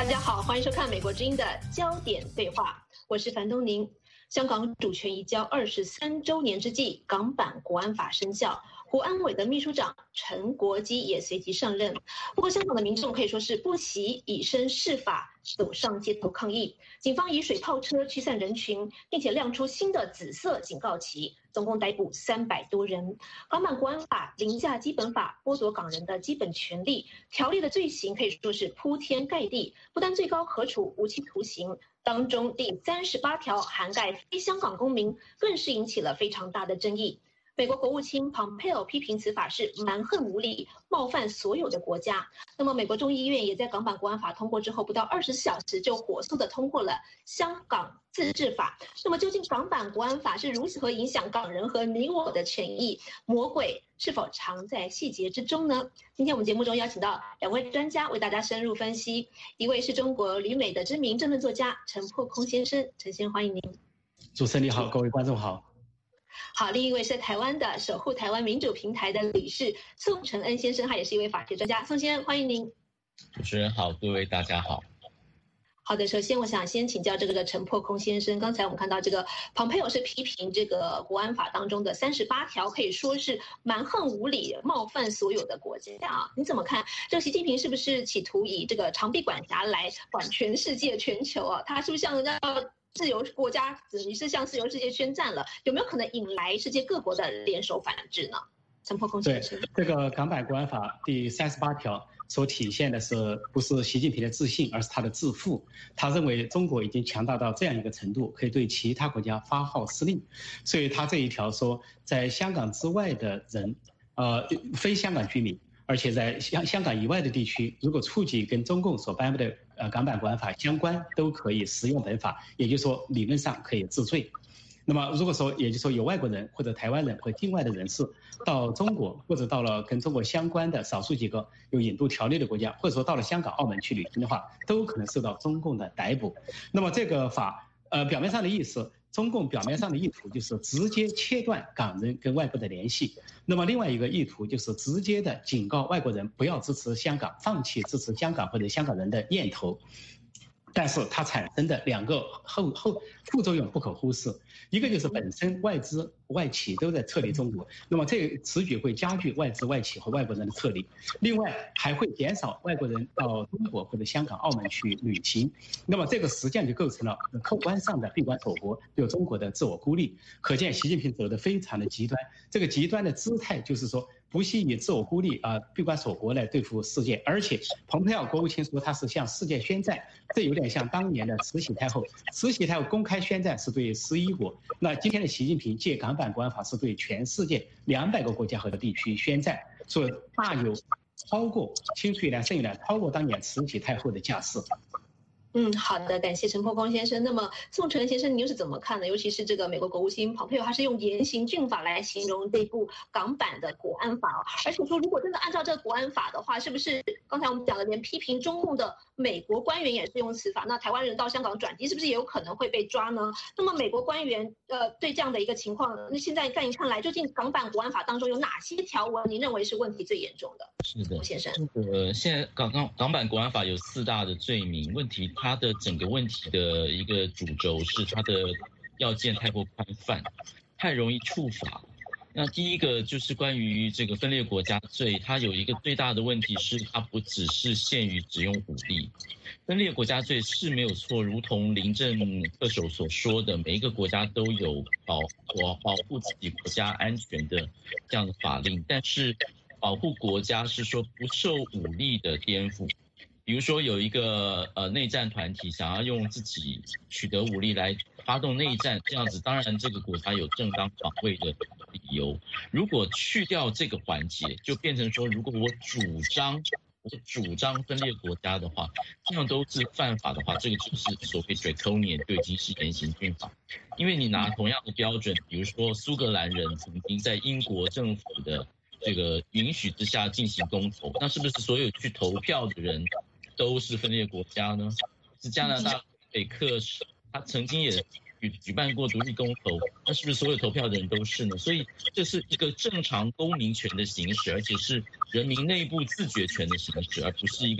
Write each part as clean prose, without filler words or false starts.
大家好，欢迎收看美国之音的焦点对话，我是樊东宁。香港主权移交23周年之际，港版国安法生效，国安委的秘书长陈国基也随即上任。不过，香港的民众可以说是不惜以身试法，走上街头抗议。警方以水炮车驱散人群，并且亮出新的紫色警告旗，总共逮捕300多人。港版国安法凌驾基本法，剥夺港人的基本权利，条例的罪行可以说是铺天盖地，不但最高可处无期徒刑，当中第38条涵盖非香港公民，更是引起了非常大的争议。美国国务卿蓬佩奥批评此法是蛮横无理，冒犯所有的国家。那么，美国众议院也在港版国安法通过之后，不到24小时就火速的通过了香港自治法。那么，究竟港版国安法是如何影响港人和你我的权益？魔鬼是否藏在细节之中呢？今天我们节目中邀请到2位专家为大家深入分析。一位是中国旅美的知名政论作家陈破空先生，陈先生欢迎您。 主持人你好，各位观众好。 好，另一位是在台湾的守护台湾民主平台的理事宋承恩先生，他也是一位法学专家。宋先生欢迎您。 主持人好，各位大家好。 好的，首先我想先请教这个陈破空先生，刚才我们看到这个蓬佩奥是批评这个国安法当中的38条可以说是蛮横无理，冒犯所有的国家啊，你怎么看？这个习近平是不是企图以这个长臂管辖来管全世界、全球啊？他是不是像要自由国家等于是向自由世界宣战了？有没有可能引来世界各国的联手反制呢？陈破空先生， 对，这个港版国安法第38条所体现的是不是习近平的自信，而是他的自负。他认为中国已经强大到这样一个程度，可以对其他国家发号施令，所以他这一条说，在香港之外的人，非香港居民，而且在香港以外的地区，如果触及跟中共所颁布的港版国安法相关，都可以适用本法，也就是说理论上可以治罪。那么如果说，也就是说有外国人或者台湾人或境外的人士到中国，或者到了跟中国相关的少数几个有引渡条例的国家，或者说到了香港、澳门去旅行的话，都可能受到中共的逮捕。那么这个法，表面上的意思，中共表面上的意图就是直接切断港人跟外国的联系。那么另外一个意图就是直接的警告外国人不要支持香港，放弃支持香港或者香港人的念头。但是它产生的2个副作用不可忽视，一个就是本身外资外企都在撤离中国，那么这个此举会加剧外资外企和外国人的撤离，另外还会减少外国人到中国或者香港、澳门去旅行，那么这个实际上就构成了客观上的闭关锁国，对中国的自我孤立。可见习近平走得非常的极端，这个极端的姿态就是说不惜以自我孤立闭关锁国来对付世界，而且蓬佩奥国务卿说他是向世界宣战，这有点像当年的慈禧太后。慈禧太后公开宣战是对11国，那今天的习近平借港版国安法是对全世界200个国家和地区宣战，所以大有超过青出于蓝胜于蓝，超过当年慈禧太后的架势。 好的，感谢陈破空先生。那么宋承恩先生，您又是怎么看呢？尤其是这个美国国务卿蓬佩奥，他是用严刑峻法来形容这部港版的国安法，而且说如果真的按照这个国安法的话，是不是刚才我们讲的连批评中共的美国官员也是用此法？那台湾人到香港转机是不是也有可能会被抓呢？那么美国官员对这样的一个情况，那现在在您看来，究竟港版国安法当中有哪些条文您认为是问题最严重的？ 是的， 先生， 现在港版国安法有4大的罪名，问题它的整个问题的一个主轴是它的要件太过宽泛，太容易触法。那第一个就是关于这个分裂国家罪，它有一个最大的问题是它不只是限于使用武力。分裂国家罪是没有错，如同林郑特首所说的，每一个国家都有保护自己国家安全的这样的法令，但是保护国家是说不受武力的颠覆。比如说有一个内战团体想要用自己取得武力来发动内战，这样子当然这个国家有正当防卫的理由。如果去掉这个环节，就变成说，如果我主张分裂国家的话，这样都是犯法的话，这个就是所谓 draconian， 就已经是严刑峻法。因为你拿同样的标准，比如说苏格兰人曾经在英国政府的这个允许之下进行公投，那是不是所有去投票的人都是分裂国家呢？是加拿大北克，他曾经也举办过独立公投，那是不是所有投票的人都是呢？所以这是一个正常公民权的行使，而且是人民内部自决权的行使，而不是一个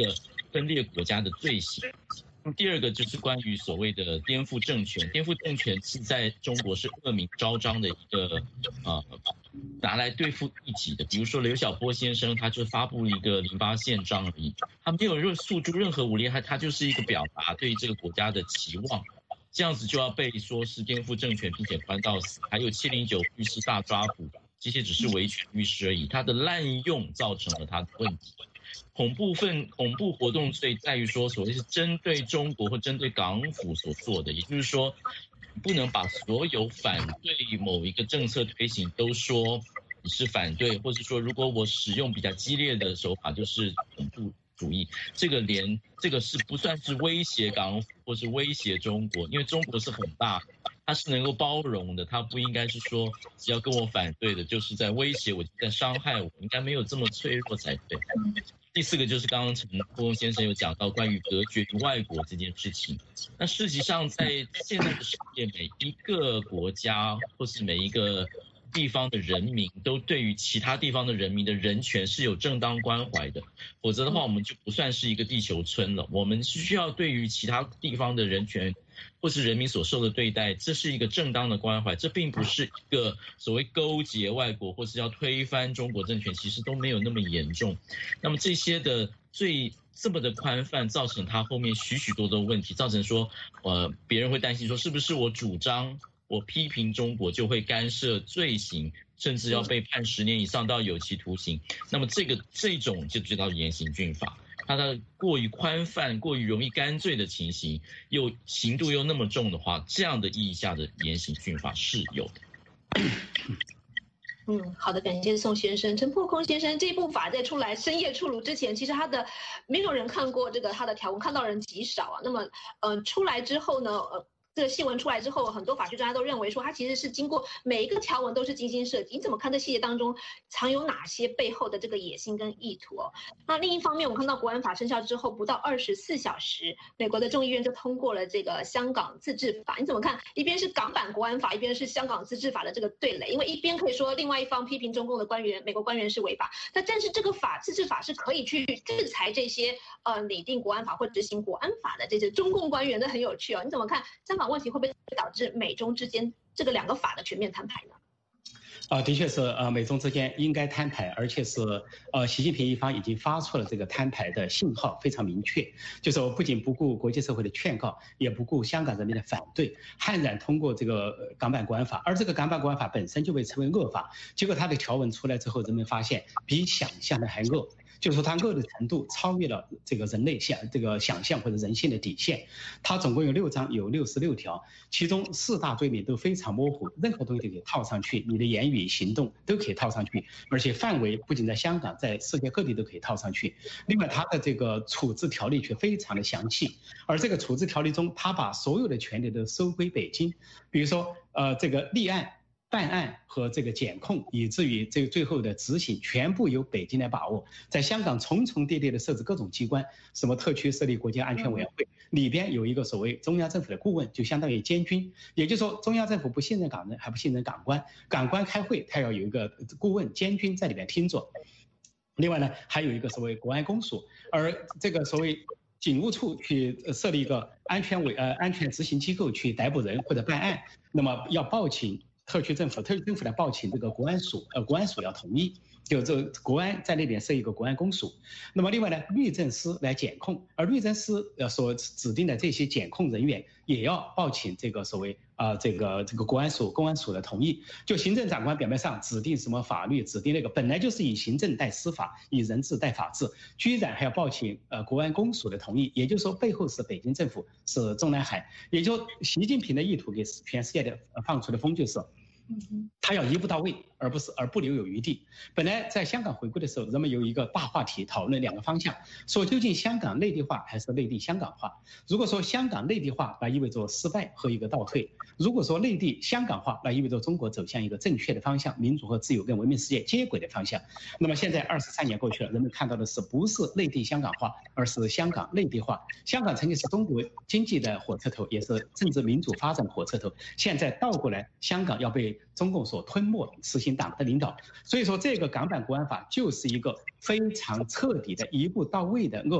分裂国家的罪行。第二个就是关于所谓的颠覆政权，颠覆政权是在中国是恶名昭彰的一个拿来对付异己的。比如说刘晓波先生，他就发布一个08宪章而已，他没有诉诸任何武力，他就是一个表达对这个国家的期望，这样子就要被说是颠覆政权并且关到死。还有709律师大抓捕，这些只是维权律师而已，他的滥用造成了他的问题。恐怖活动罪在于说，所谓是针对中国或针对港府所做的，也就是说，不能把所有反对某一个政策推行都说你是反对，或是说如果我使用比较激烈的手法就是恐怖主义，这个是不算是威胁港府或是威胁中国，因为中国是很大，它是能够包容的，它不应该是说只要跟我反对的就是在威胁我，在伤害我，应该没有这么脆弱才对。第四个就是刚刚陈国荣先生有讲到关于隔绝于外国这件事情。那事实上，在现在的世界，每一个国家或是每一个地方的人民，都对于其他地方的人民的人权是有正当关怀的，否则的话，我们就不算是一个地球村了。我们需要对于其他地方的人权或是人民所受的对待，这是一个正当的关怀，这并不是一个所谓勾结外国或是要推翻中国政权，其实都没有那么严重。那么这些的这么的宽泛，造成他后面许许多多问题，造成说别人会担心说，是不是我主张我批评中国就会干涉罪行，甚至要被判10年以上到有期徒刑。那么这种就叫严刑峻法，它的过于宽泛、过于容易干罪的情形，又刑度又那么重的话，这样的意义下的严刑峻法是有的。 好的，感谢宋先生。陈破空先生，这部法在深夜出炉之前，其实没有人看过他的条文，看到人极少啊。那么出来之后呢，这个新闻出来之后，很多法学专家都认为说，它其实是经过每一个条文都是精心设计。你怎么看这细节当中藏有哪些背后的这个野心跟意图哦？那另一方面，我们看到国安法生效之后不到24小时，美国的众议院就通过了这个香港自治法。你怎么看？一边是港版国安法，一边是香港自治法的这个对垒。因为一边可以说另外一方批评中共的美国官员是违法，但是这个自治法是可以去制裁这些拟定国安法或执行国安法的这些中共官员，这很有趣哦。你怎么看？香港问题会不会导致美中之间这个2个法的全面摊牌呢？ 的确是美中之间应该摊牌，而且是习近平一方已经发出了这个摊牌的信号，非常明确，就是我不仅不顾国际社会的劝告，也不顾香港人民的反对，悍然通过这个港版国安法。而这个港版国安法本身就被称为恶法，结果它的条文出来之后，人们发现比想象的还恶。就是说它恶的程度超越了这个人类想象或者人性的底线。它总共有6章，有66条，其中4大罪名都非常模糊，任何东西都可以套上去，你的言语行动都可以套上去，而且范围不仅在香港，在世界各地都可以套上去。另外它的这个处置条例却非常的详细，而这个处置条例中，它把所有的权利都收归北京，比如说这个立案、办案和这个检控，以至于这个最后的执行，全部由北京来把握。在香港重重叠叠的设置各种机关，什么特区设立国家安全委员会，里边有一个所谓中央政府的顾问，就相当于监军。也就是说，中央政府不信任港人，还不信任港官，港官开会，他要有一个顾问监军在里边听着。另外呢，还有一个所谓国安公署，而这个所谓警务处去设立一个安全执行机构去逮捕人或者办案，那么要报请特区政府来报请这个国安署要同意，就这个国安在那边设一个国安公署。那么另外呢，律政司来检控，而律政司所指定的这些检控人员也要报请这个所谓这个公安署的同意。就行政长官表面上指定什么法律，指定那个本来就是以行政代司法，以人治代法治，居然还要报请国安公署的同意。也就是说，背后是北京政府，是中南海。也就是习近平的意图给全世界的放出的风就是，他要一步到位，而不留有余地。本来在香港回归的时候，人们有一个大话题讨论2个方向，说究竟香港内地化还是内地香港化。如果说香港内地化，那意味着失败和一个倒退；如果说内地香港化，那意味着中国走向一个正确的方向，民主和自由跟文明世界接轨的方向。那么现在23年过去了，人们看到的是不是内地香港化，而是香港内地化。香港曾经是中国经济的火车头，也是政治民主发展的火车头，现在倒过来，香港要被中共所吞没，实行党的领导。所以说这个港版国安法就是一个非常彻底的一步到位的恶法，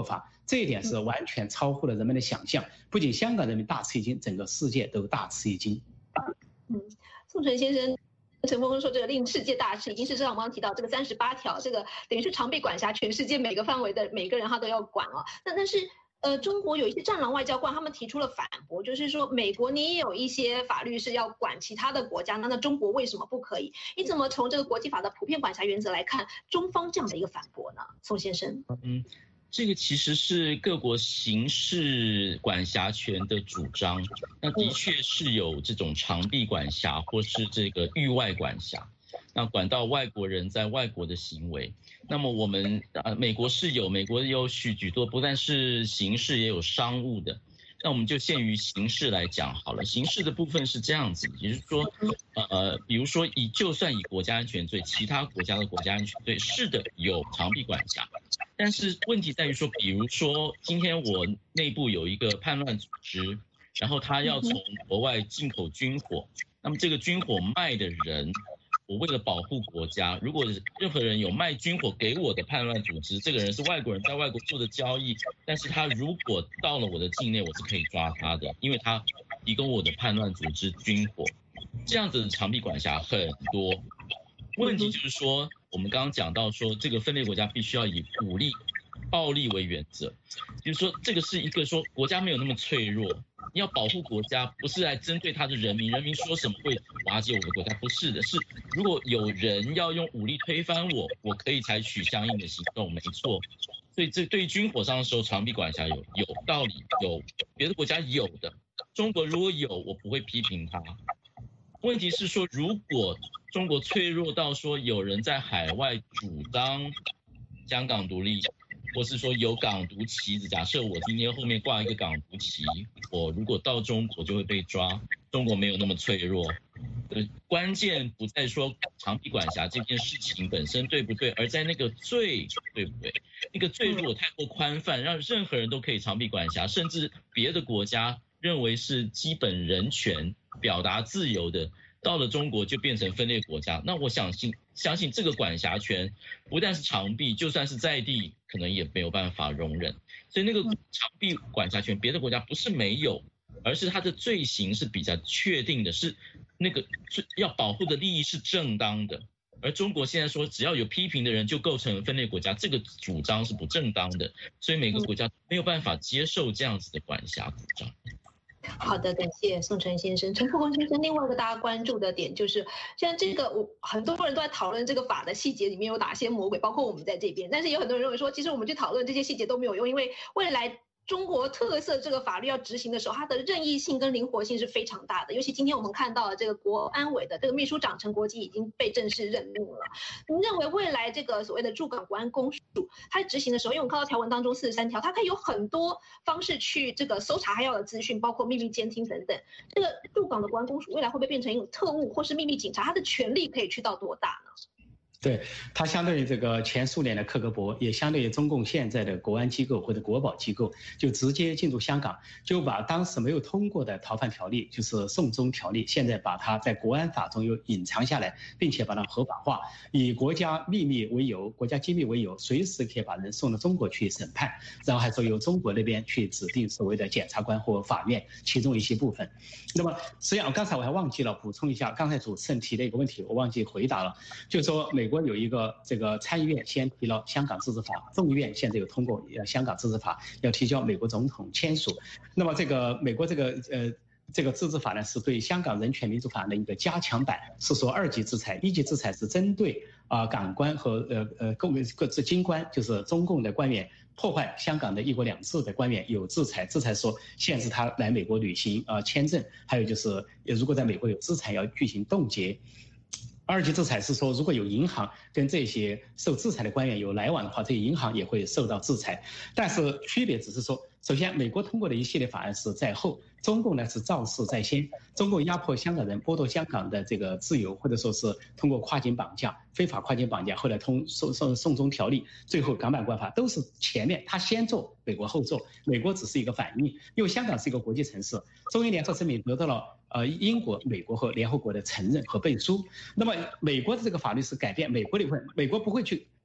这一点是完全超乎了人们的想象。不仅香港人民大吃一惊，整个世界都大吃一惊。 宋晨先生。陈峰说：“这个令世界大吃，已经是我们刚刚提到这个38条，这个等于是长臂管辖全世界每个范围的每个人，他都要管哦。但是，中国有一些战狼外交官，他们提出了反驳，就是说美国你也有一些法律是要管其他的国家，那中国为什么不可以？你怎么从这个国际法的普遍管辖原则来看中方这样的一个反驳呢？”宋先生。 这个其实是各国刑事管辖权的主张，那的确是有这种长臂管辖或是这个域外管辖，那管到外国人在外国的行为。那么我们美国有许多，不但是刑事也有商务的。那我们就限于刑事来讲好了。刑事的部分是这样子，也就是说，比如说就算以国家安全罪，其他国家的国家安全罪是的有长臂管辖，但是问题在于说，比如说今天我内部有一个叛乱组织，然后他要从国外进口军火，那么这个军火卖的人，我为了保护国家，如果任何人有卖军火给我的叛乱组织，这个人是外国人在外国做的交易，但是他如果到了我的境内，我是可以抓他的，因为他提供我的叛乱组织军火。这样子的长臂管辖很多。问题就是说，我们刚刚讲到说，这个分裂国家必须要以武力、暴力为原则，就是说这个是一个说国家没有那么脆弱。你要保护国家，不是来针对他的人民，人民说什么会瓦解我的国家，不是的，是如果有人要用武力推翻我，我可以采取相应的行动，没错。所以这对于军火商的时候，长臂管辖有道理，有别的国家有的，中国如果有，我不会批评他。问题是说，如果中国脆弱到说有人在海外主张香港独立，或是说有港独旗子，假设我今天后面挂一个港独旗，我如果到中国就会被抓。中国没有那么脆弱，关键不在说长臂管辖这件事情本身对不对，而在那个罪对不对。那个罪如果太过宽泛，让任何人都可以长臂管辖，甚至别的国家认为是基本人权、表达自由的，到了中国就变成分裂国家。那我相信这个管辖权不但是长臂，就算是在地可能也没有办法容忍。所以那个长臂管辖权别的国家不是没有，而是它的罪行是比较确定的，是那个要保护的利益是正当的。而中国现在说只要有批评的人就构成分裂国家，这个主张是不正当的，所以每个国家没有办法接受这样子的管辖主张。 好的，感谢宋晨先生。陈富公先生，另外一个大家关注的点就是，现在这个很多人都在讨论这个法的细节里面有哪些魔鬼，包括我们在这边。但是有很多人认为说，其实我们去讨论这些细节都没有用，因为未来中国特色这个法律要执行的时候，它的任意性跟灵活性是非常大的。尤其今天我们看到了这个国安委的这个秘书长陈国基已经被正式任命了。您认为未来这个所谓的驻港国安公署，它执行的时候，因为我们看到条文当中43条，它可以有很多方式去这个搜查他要的资讯，包括秘密监听等等。这个驻港的国安公署未来会不会变成一种特务或是秘密警察？它的权力可以去到多大呢？ 对，它相对于这个前苏联的克格勃，也相对于中共现在的国安机构或者国保机构，就直接进入香港，就把当时没有通过的逃犯条例，就是送中条例，现在把它在国安法中又隐藏下来，并且把它合法化，以国家秘密为由、国家机密为由，随时可以把人送到中国去审判，然后还说由中国那边去指定所谓的检察官或法院其中一些部分。那么实际上刚才我还忘记了补充一下，刚才主持人提的一个问题，我忘记回答了，就是说美国有一个这个参议院先提了香港自治法，众议院现在有通过香港自治法，要提交美国总统签署。那么这个美国这个自治法呢，是对香港人权民主法案的一个加强版，是说2级制裁，1级制裁是针对港官和各自京官，就是中共的官员破坏香港的1国2制的官员有制裁，说限制他来美国旅行签证，还有就是如果在美国有资产要进行冻结。2级制裁是说，如果有银行跟这些受制裁的官员有来往的话，这些银行也会受到制裁。但是区别只是说，首先美国通过的一系列法案是在后，中共呢是肇事在先。中共压迫香港人，剥夺香港的这个自由，或者说是通过跨境绑架、非法跨境绑架，后来送中条例，最后港版国安法都是前面他先做，美国后做，美国只是一个反应，因为香港是一个国际城市，中英联合声明得到了英国、美国和联合国的承认和背书。那么美国的这个法律是改变美国的，美国不会去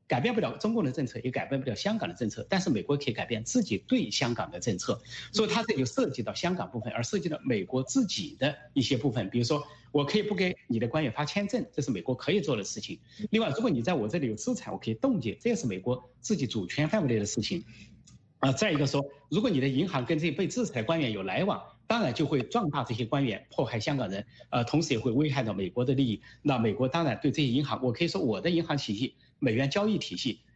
改变不了中共的政策，也改变不了香港的政策，但是美国可以改变自己对香港的政策，所以它这就涉及到香港部分，而涉及到美国自己的一些部分，比如说我可以不给你的官员发签证，这是美国可以做的事情。另外，如果你在我这里有资产，我可以冻结，这也是美国自己主权范围内的事情。再一个说，如果你的银行跟这些被制裁的官员有来往，当然就会壮大这些官员，迫害香港人，同时也会危害到美国的利益。那美国当然对这些银行，我可以说我的银行体系、美元交易体系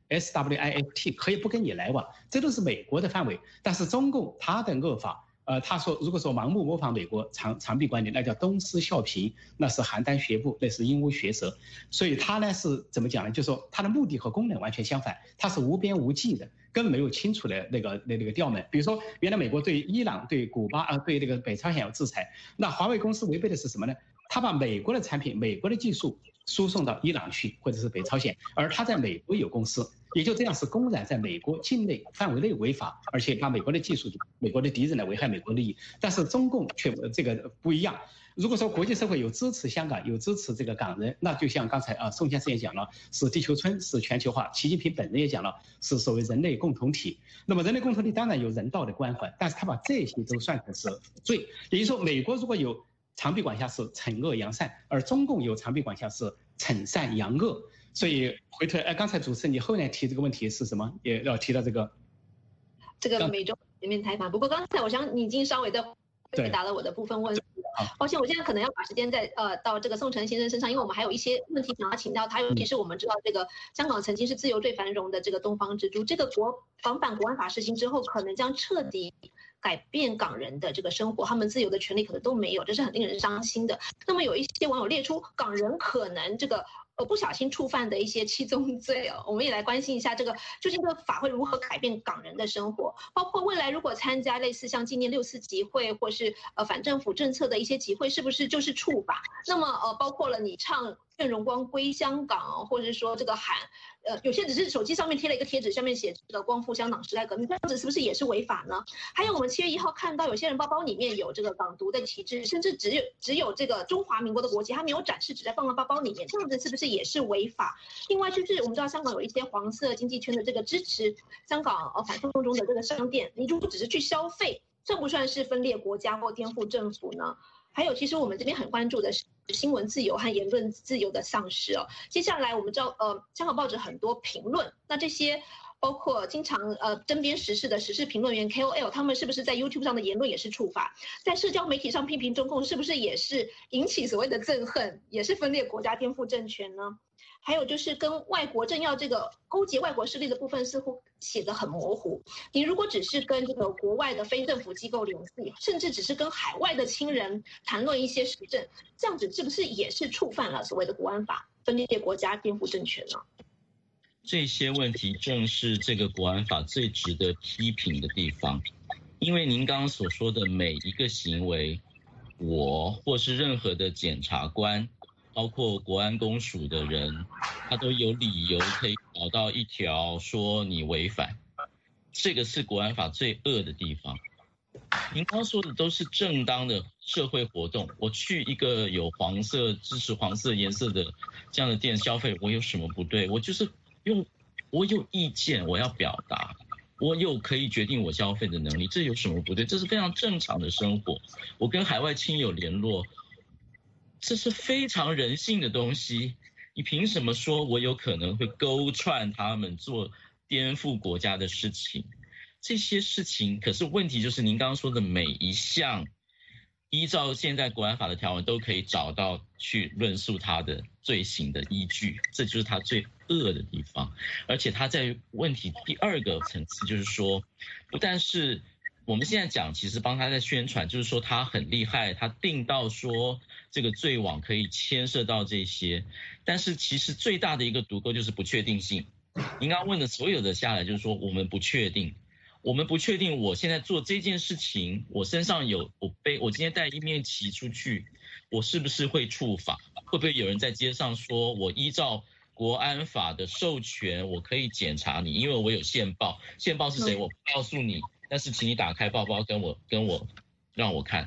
SWIFT 可以不跟你来往，这都是美国的范围。但是中共他的恶法，他说如果说盲目模仿美国长臂管理，那叫东施效颦，那是邯郸学步，那是鹦鹉学舌。所以他呢是怎么讲呢？就是说他的目的和功能完全相反，他是无边无际的。根本没有清楚的那个调门，比如说，原来美国对伊朗、对古巴对那个北朝鲜有制裁，那华为公司违背的是什么呢？他把美国的产品、美国的技术输送到伊朗去，或者是北朝鲜，而他在美国有公司，也就这样是公然在美国境内范围内违法，而且把美国的技术、美国的敌人来危害美国利益。但是中共却这个不一样。如果说国际社会有支持香港，有支持这个港人，那就像刚才宋先生也讲了，是地球村，是全球化。习近平本人也讲了，是所谓人类共同体。那么人类共同体当然有人道的关怀，但是他把这些都算成是罪。也就是说，美国如果有长臂管辖是惩恶扬善，而中共有长臂管辖是惩善扬恶。所以回头刚才主持人你后面提这个问题是什么？也要提到这个美中全面开放。不过刚才我想你已经稍微的回答了我的部分问题。抱歉，我现在可能要把时间再到这个宋晨先生身上，因为我们还有一些问题想要请教他，尤其是我们知道这个香港曾经是自由最繁荣的这个东方之珠，这个港版国安法实行之后，可能将彻底改变港人的这个生活，他们自由的权利可能都没有，这是很令人伤心的。那么有一些网友列出港人可能这个不小心触犯的一些七宗罪哦，我们也来关心一下这个究竟这个法会如何改变港人的生活，包括未来如果参加类似像纪念6·4集会或是反政府政策的一些集会，是不是就是触法？那么包括了你唱愿荣光归香港，或者是说这个喊有些只是手机上面贴了一个贴纸，上面写这个光复香港时代革命，这样子是不是也是违法呢？还有我们7月1号看到有些人包包里面有这个港独的旗帜，甚至只有这个中华民国的国旗，他没有展示，只在放到包包里面，这样子是不是也是违法？另外就是我们知道香港有一些黄色经济圈的这个支持香港反送中的这个商店，你如果只是去消费，算不算是分裂国家或颠覆政府呢？还有，其实我们这边很关注的是新闻自由和言论自由的丧失哦。接下来我们知道，香港报纸很多评论，那这些包括经常针砭时事的时事评论员 KOL， 他们是不是在 YouTube 上的言论也是触法？在社交媒体上批评中共，是不是也是引起所谓的憎恨，也是分裂国家、颠覆政权呢？还有就是跟外国政要这个勾结外国势力的部分似乎写得很模糊。你如果只是跟这个国外的非政府机构联系，甚至只是跟海外的亲人谈论一些时政，这样子是不是也是触犯了所谓的国安法，分裂国家、颠覆政权呢？ 这些问题正是这个国安法最值得批评的地方，因为您刚刚所说的每一个行为，我或是任何的检察官，包括国安公署的人，他都有理由可以找到一条说你违反，这个是国安法最恶的地方。您刚刚说的都是正当的社会活动，我去一个有黄色支持黄色颜色的这样的店消费，我有什么不对？我就是我有意见，我要表达，我有可以决定我消费的能力，这有什么不对？这是非常正常的生活。我跟海外亲友联络，这是非常人性的东西。你凭什么说我有可能会勾串他们做颠覆国家的事情？这些事情，可是问题就是您刚刚说的每一项，依照现在国安法的条文都可以找到去论述他的罪行的依据，这就是他最恶的地方。而且他在问题第二个层次，就是说，不但是我们现在讲，其实帮他在宣传，就是说他很厉害，他定到说这个罪网可以牵涉到这些，但是其实最大的一个毒钩就是不确定性。您刚刚问的所有的下来，就是说我们不确定。我们不确定我现在做这件事情，我身上有我今天带一面旗出去，我是不是会触法？会不会有人在街上说我依照国安法的授权，我可以检查你，因为我有线报，线报是谁我不告诉你，但是请你打开报包跟我让我看。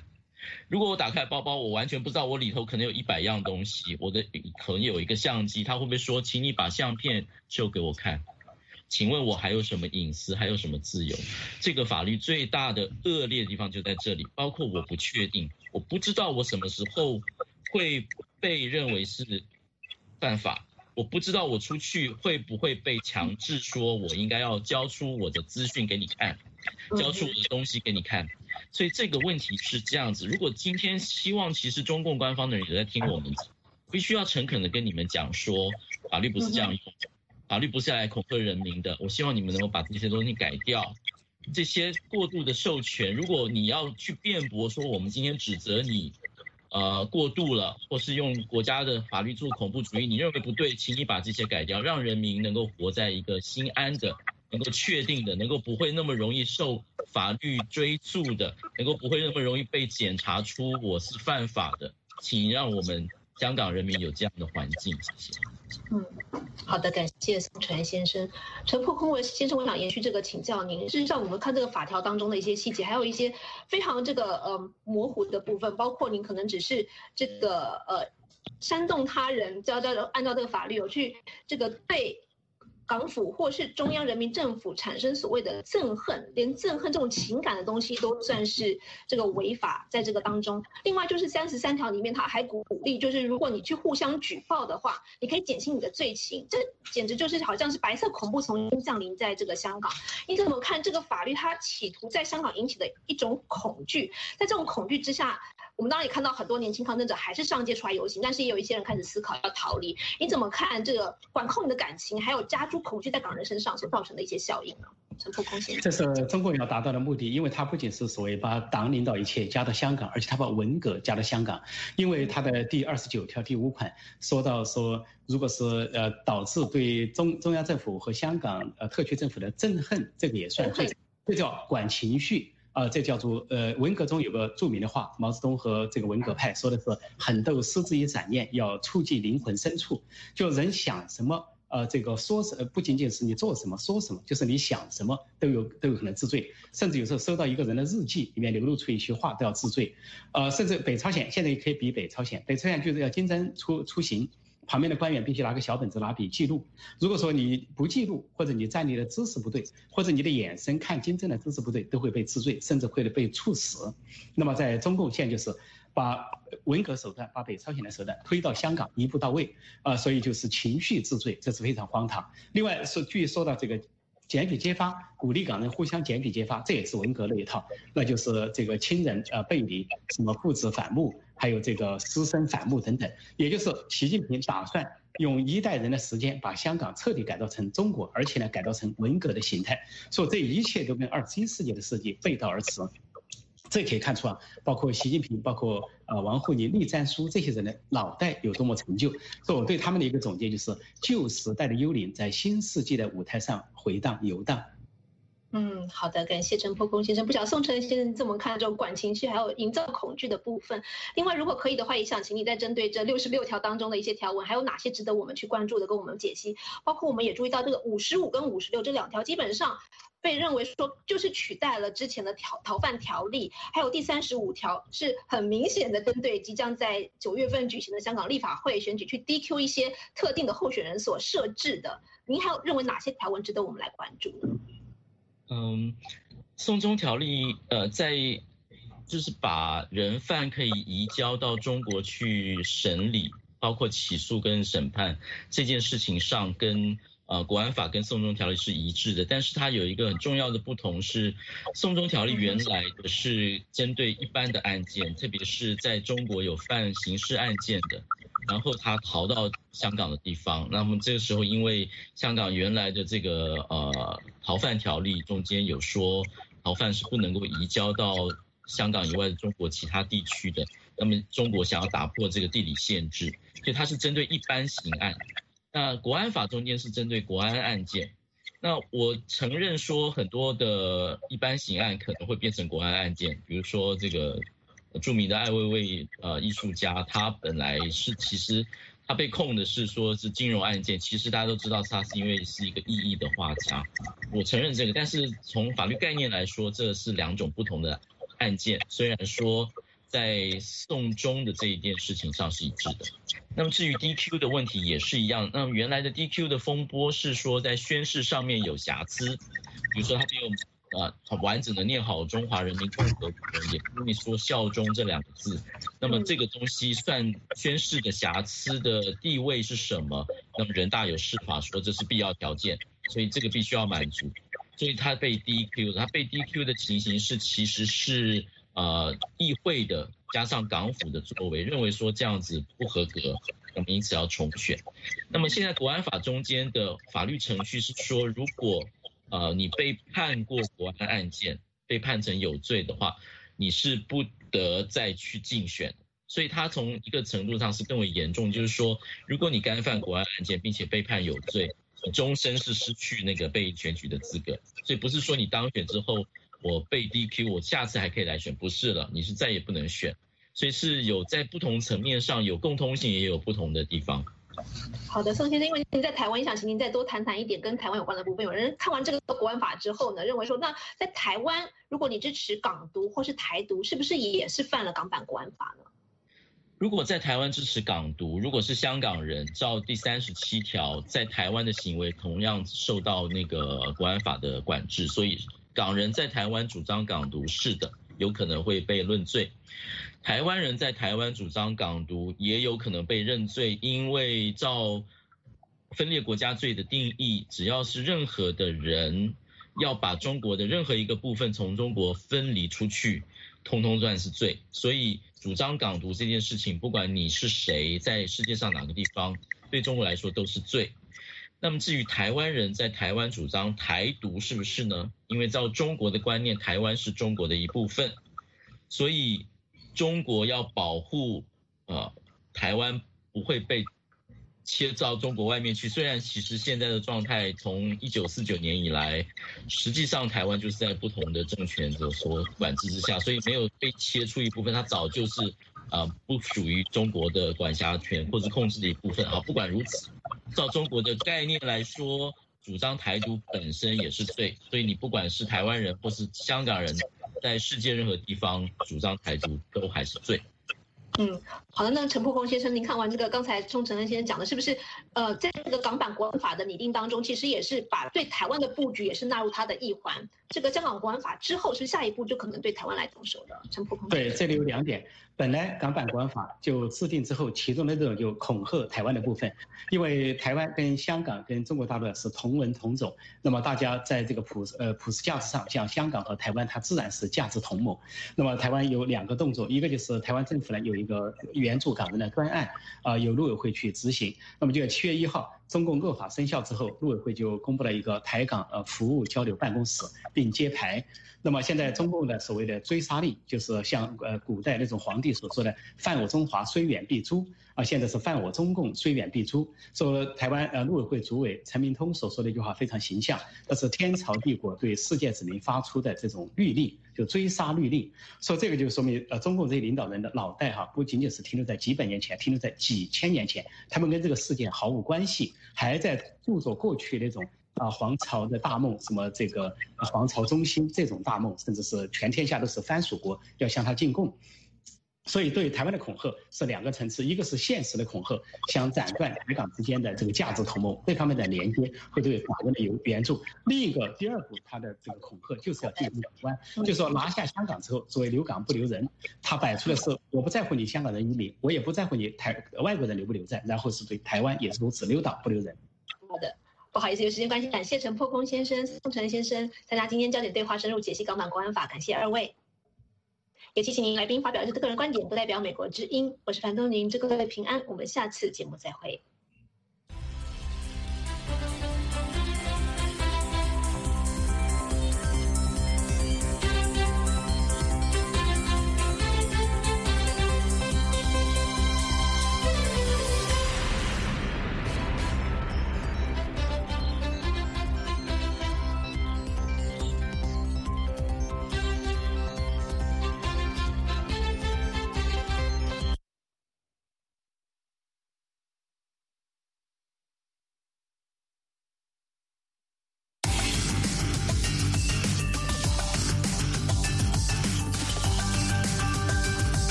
如果我打开包包，我完全不知道我里头可能有100样东西，我的可能有一个相机，他会不会说，请你把相片秀给我看？请问我还有什么隐私，还有什么自由？这个法律最大的恶劣的地方就在这里，包括我不确定，我不知道我什么时候会被认为是犯法，我不知道我出去会不会被强制说我应该要交出我的资讯给你看，交出我的东西给你看。所以这个问题是这样子，如果今天希望其实中共官方的人也在听我们，必须要诚恳的跟你们讲说，法律不是这样用的。法律不是来恐吓人民的，我希望你们能够把这些东西改掉。这些过度的授权，如果你要去辩驳说我们今天指责你，过度了，或是用国家的法律做恐怖主义，你认为不对，请你把这些改掉，让人民能够活在一个心安的、能够确定的、能够不会那么容易受法律追诉的、能够不会那么容易被检查出我是犯法的，请让我们香港人民有这样的环境，谢谢。 好的，感谢宋晨先生。陈破空先生，我想延续这个请教您。事实上，我们看这个法条当中的一些细节，还有一些非常模糊的部分，包括您可能只是煽动他人，按照这个法律去对港府或是中央人民政府产生所谓的憎恨，连憎恨这种情感的东西都算是违法在这个当中。另外就是33条里面，他还鼓励，就是如果你去互相举报的话，你可以减轻你的罪情。这简直就是好像是白色恐怖重新降临在这个香港。你怎么看这个法律？它企图在香港引起的一种恐惧，在这种恐惧之下，我们当然也看到很多年轻抗争者还是上街出来游行，但是也有一些人开始思考要逃离。你怎么看这个管控你的感情，还有加诸恐惧在港人身上所造成的一些效应呢？陈破空先生， 这是中共要达到的目的，因为他不仅是所谓把党领导一切加到香港，而且他把文革加到香港，因为他的第29条第5款说到说，如果是导致对中央政府和香港特区政府的憎恨，这个也算罪，这叫管情绪。这叫做文革中有个著名的话，毛泽东和这个文革派说的是“狠斗失之以斩念，要触及灵魂深处”，就人想什么，这个说不仅仅是你做什么说什么，就是你想什么都有可能治罪，甚至有时候收到一个人的日记里面流露出一些话都要治罪，甚至北朝鲜现在也可以比北朝鲜就是要金针出行。旁边的官员必须拿个小本子拿笔记录，如果说你不记录，或者你站立的姿势不对，或者你的眼神看金针的姿势不对，都会被治罪，甚至会被处死。那么在中共现在就是把文革手段，把北朝鲜的手段推到香港一步到位，所以就是情绪治罪，这是非常荒唐。另外是据说到这个检举揭发，鼓励港人互相检举揭发，这也是文革那一套，那就是这个亲人背离，什么父子反目，还有这个师生反目等等，也就是习近平打算用一代人的时间把香港彻底改造成中国，而且呢改造成文革的形态，所以这一切都跟21世纪的设计背道而驰。这可以看出包括习近平，包括王沪宁、栗战书这些人的脑袋有多么陈旧。所以我对他们的一个总结就是：旧时代的幽灵在新世纪的舞台上回荡游荡。 好的，感谢陈破空先生。不晓得宋晨先生怎么看这种管情绪还有营造恐惧的部分？另外，如果可以的话，也想请你再针对这66条当中的一些条文，还有哪些值得我们去关注的，跟我们解析。包括我们也注意到这个55跟56这2条，基本上被认为说就是取代了之前的逃犯条例，还有第35条是很明显的针对即将在9月份举行的香港立法会选举去 DQ 一些特定的候选人所设置的。您还有认为哪些条文值得我们来关注呢？ 送中条例在就是把人犯可以移交到中国去审理，包括起诉跟审判这件事情上，跟国安法跟送中条例是一致的，但是它有一个很重要的不同是，送中条例原来的是针对一般的案件，特别是在中国有犯刑事案件的，然后他逃到香港的地方，那么这个时候因为香港原来的这个逃犯条例中间有说逃犯是不能够移交到香港以外的中国其他地区的，那么中国想要打破这个地理限制，所以它是针对一般刑案。那国安法中间是针对国安案件，那我承认说很多的一般刑案可能会变成国安案件，比如说这个著名的艾未未艺术家，他本来是其实他被控的是说是金融案件，其实大家都知道他是因为是一个异议的画家，我承认这个，但是从法律概念来说，这是2种不同的案件，虽然说在送中的这一件事情上是一致的。那么至于 DQ 的问题也是一样，那么原来的 DQ 的风波是说在宣誓上面有瑕疵，比如说他没有完整的念好中华人民共和国，也不会说效忠这2个字，那么这个东西算宣誓的瑕疵的地位是什么？那么人大有释法说这是必要条件，所以这个必须要满足，所以他被 DQ， 他被 DQ 的情形是其实是议会的加上港府的作为，认为说这样子不合格，那么因此要重选。那么现在国安法中间的法律程序是说，如果你被判过国安案件，被判成有罪的话，你是不得再去竞选。所以它从一个程度上是更为严重，就是说，如果你干犯国安案件，并且被判有罪，你终身是失去那个被选举的资格。所以不是说你当选之后，我被 DQ， 我下次还可以来选，不是了，你是再也不能选。所以是有在不同层面上有共通性，也有不同的地方。 好的，宋先生，因为您在台湾，想请您再多谈谈一点跟台湾有关的部分。有人看完这个国安法之后呢，认为说，那在台湾，如果你支持港独或是台独，是不是也是犯了港版国安法呢？ 如果在台湾支持港独，如果是香港人，照第37条，在台湾的行为同样受到那个国安法的管制，所以港人在台湾主张港独，是的，有可能会被论罪。台湾人在台湾主张港独也有可能被认罪，因为照分裂国家罪的定义，只要是任何的人要把中国的任何一个部分从中国分离出去，通通算是罪。所以主张港独这件事情，不管你是谁，在世界上哪个地方，对中国来说都是罪。那么至于台湾人在台湾主张台独是不是呢？因为照中国的观念，台湾是中国的一部分，所以中国要保护台湾不会被切到中国外面去。虽然其实现在的状态从1949年以来，实际上台湾就是在不同的政权的所管制之下，所以没有被切出一部分，它早就是不属于中国的管辖权或者控制的一部分。不管如此，照中国的概念来说，主张台独本身也是罪，所以你不管是台湾人或是香港人，在世界任何地方主张台独都还是罪。 好的，那陈破空先生，您看完这个刚才钟承恩先生讲的，是不是在这个港版国安法的拟定当中，其实也是把对台湾的布局也是纳入它的一环？这个香港国安法之后，是不是下一步就可能对台湾来动手的？陈破空先生。 对，这里有2点。本来港版国安法就制定之后，其中的这种就恐吓台湾的部分，因为台湾跟香港跟中国大陆是同文同种，那么大家在这个普世价值上，像香港和台湾，它自然是价值同盟。那么台湾有2个动作，一个就是台湾政府呢有一个援助港人的专案，由陆委会去执行。那么就在7月1号，中共恶法生效之后，陆委会就公布了一个台港服务交流办公室，并揭牌。那么现在中共的所谓的追杀令，就是像古代那种皇帝所说的“犯我中华，虽远必诛”，现在是“犯我中共，虽远必诛”。说台湾陆委会主委陈明通所说的一句话非常形象，这是天朝帝国对世界子民发出的这种律令，就追杀律令。说这个就说明中共这些领导人的脑袋不仅仅是停留在几百年前，停留在几千年前，他们跟这个世界毫无关系，还在著作过去那种皇朝的大梦，什么这个皇朝中兴这种大梦，甚至是全天下都是藩属国要向他进贡。所以对台湾的恐吓是2个层次，一个是现实的恐吓，想斩断台港之间的这个价值同盟这方面的连接，会对法国的援助；另一个第2步，他的这个恐吓就是要进入台湾，就是说拿下香港之后，所谓留港不留人，他摆出的是我不在乎你香港人移民，我也不在乎你外国人留不留在，然后是对台湾也是如此，留岛不留人。 好的。不好意思，有时间关系，感谢陈破空先生、宋承恩先生参加今天焦点对话，深入解析港版国安法，感谢2位。也提醒您，来宾发表的个人观点不代表美国之音。我是樊东宁，祝各位平安，我们下次节目再会。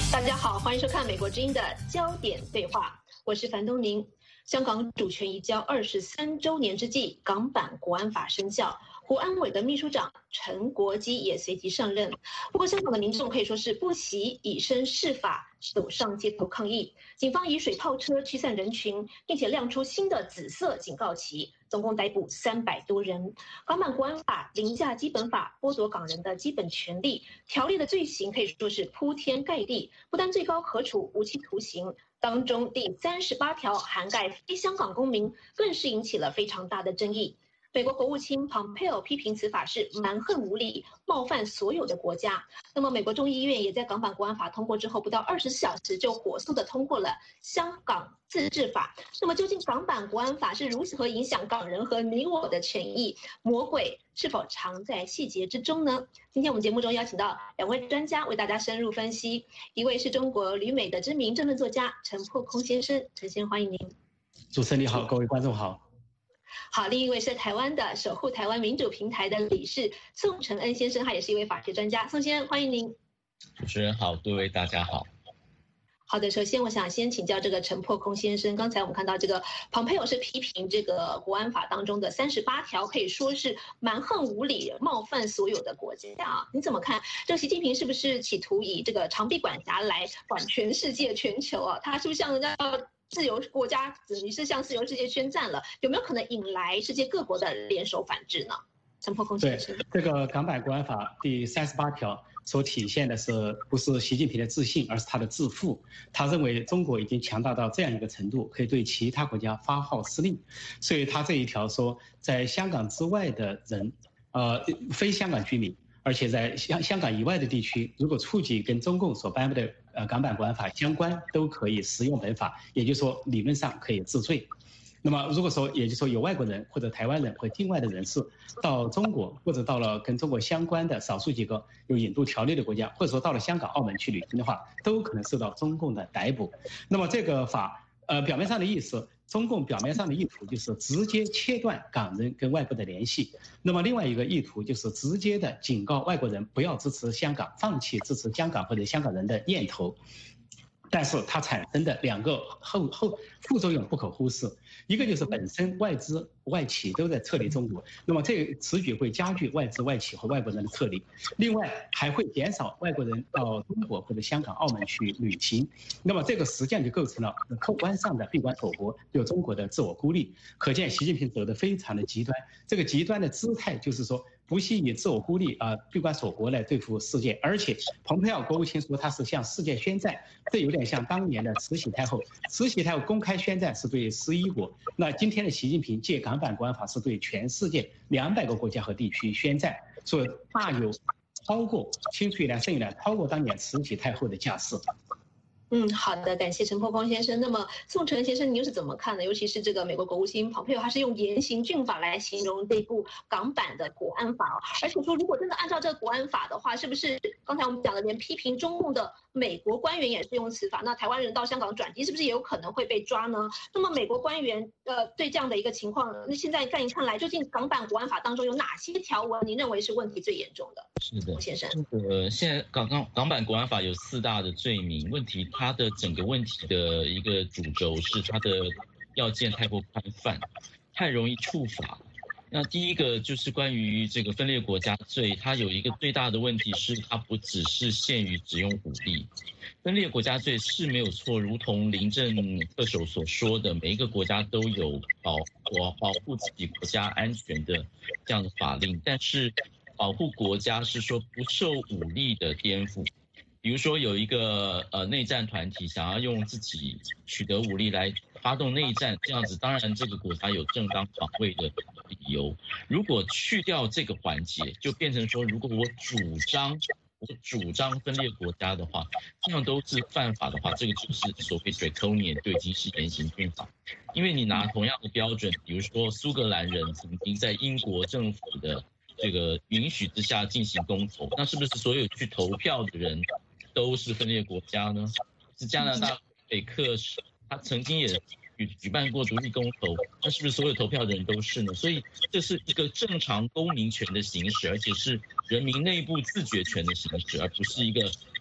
大家好，欢迎收看美国之音的焦点对话，我是樊东宁。香港主权移交23周年之际，港版国安法生效，胡安伟的秘书长陈国基也随即上任。不过，香港的民众可以说是不惜以身试法，走上街头抗议。警方以水炮车驱散人群，并且亮出新的紫色警告旗，总共逮捕300多人。港版国安法凌驾基本法，剥夺港人的基本权利，条例的罪行可以说是铺天盖地，不但最高可处无期徒刑，当中第38条涵盖非香港公民，更是引起了非常大的争议。美国国务卿蓬佩奥批评此法是蛮横无理，冒犯所有的国家。那么，美国众议院也在港版国安法通过之后，不到24小时就火速的通过了香港自治法。那么，究竟港版国安法是如何影响港人和你我的权益？魔鬼是否藏在细节之中呢？今天我们节目中邀请到2位专家为大家深入分析。一位是中国旅美的知名政论作家陈破空先生，陈先生欢迎您。 主持人你好，各位观众好。 好，另一位是台湾的守护台湾民主平台的理事宋承恩先生，他也是一位法学专家。宋先生欢迎您。 主持人好，各位大家好。 好的，首先我想先请教这个陈破空先生，刚才我们看到这个蓬佩奥是批评这个国安法当中的38条可以说是蛮横无理，冒犯所有的国家啊，你怎么看？这个习近平是不是企图以这个长臂管辖来管全世界全球啊？他是不是向人家自由国家你是向自由世界宣战了？有没有可能引来世界各国的联手反制呢？陈破空先生， 对，这个港版国安法第38条所体现的是不是习近平的自信，而是他的自负。他认为中国已经强大到这样一个程度，可以对其他国家发号施令，所以他这一条说，在香港之外的人，非香港居民，而且在香港以外的地区，如果触及跟中共所颁布的港版国安法相关，都可以适用本法，也就是说理论上可以治罪。那么如果说，也就是说有外国人或者台湾人或境外的人士到中国，或者到了跟中国相关的少数几个有引渡条例的国家，或者说到了香港、澳门去旅行的话，都可能受到中共的逮捕。那么这个法，表面上的意思，中共表面上的意图就是直接切断港人跟外国的联系。那么另外一个意图就是直接的警告外国人不要支持香港，放弃支持香港或者香港人的念头。但是它产生的2个副作用不可忽视，一个就是本身外资外企都在撤离中国，那么这个此举会加剧外资外企和外国人的撤离，另外还会减少外国人到中国或者香港、澳门去旅行，那么这个实际上就构成了客观上的闭关锁国，对中国的自我孤立。可见习近平走得非常的极端，这个极端的姿态就是说，不惜以自我孤立闭关锁国来对付世界，而且蓬佩奥国务卿说他是向世界宣战，这有点像当年的慈禧太后。慈禧太后公开宣战是对11国，那今天的习近平借港版国安法是对全世界200个国家和地区宣战，所以大有超过青出于蓝胜于蓝，超过当年慈禧太后的架势。 好的，感谢陈破空先生。那么宋承恩先生，你又是怎么看的？尤其是这个美国国务卿蓬佩奥，他是用严刑峻法来形容这部港版的国安法，而且说如果真的按照这个国安法的话，是不是刚才我们讲的连批评中共的美国官员也是用此法？那台湾人到香港转机是不是也有可能会被抓呢？那么美国官员对这样的一个情况，那现在在你看来，究竟港版国安法当中有哪些条文你认为是问题最严重的？ 是的， 先生， 现在港版国安法有4大的罪名，问题它的整个问题的一个主轴是它的要件太过宽泛，太容易触法。那第一个就是关于这个分裂国家罪，它有一个最大的问题是它不只是限于只用武力。分裂国家罪是没有错，如同林郑特首所说的，每一个国家都有保护自己国家安全的这样的法令，但是保护国家是说不受武力的颠覆。比如说有一个内战团体想要用自己取得武力来发动内战，这样子当然这个国家有正当防卫的理由。如果去掉这个环节，就变成说，如果我主张分裂国家的话，这样都是犯法的话，这个就是所谓 draconian， 就已经是严刑峻法。因为你拿同样的标准，比如说苏格兰人曾经在英国政府的这个允许之下进行公投，那是不是所有去投票的人都是分裂国家呢？是加拿大北克，他曾经也举办过独立公投，那是不是所有投票的人都是呢？所以这是一个正常公民权的行使，而且是人民内部自决权的行使，而不是一个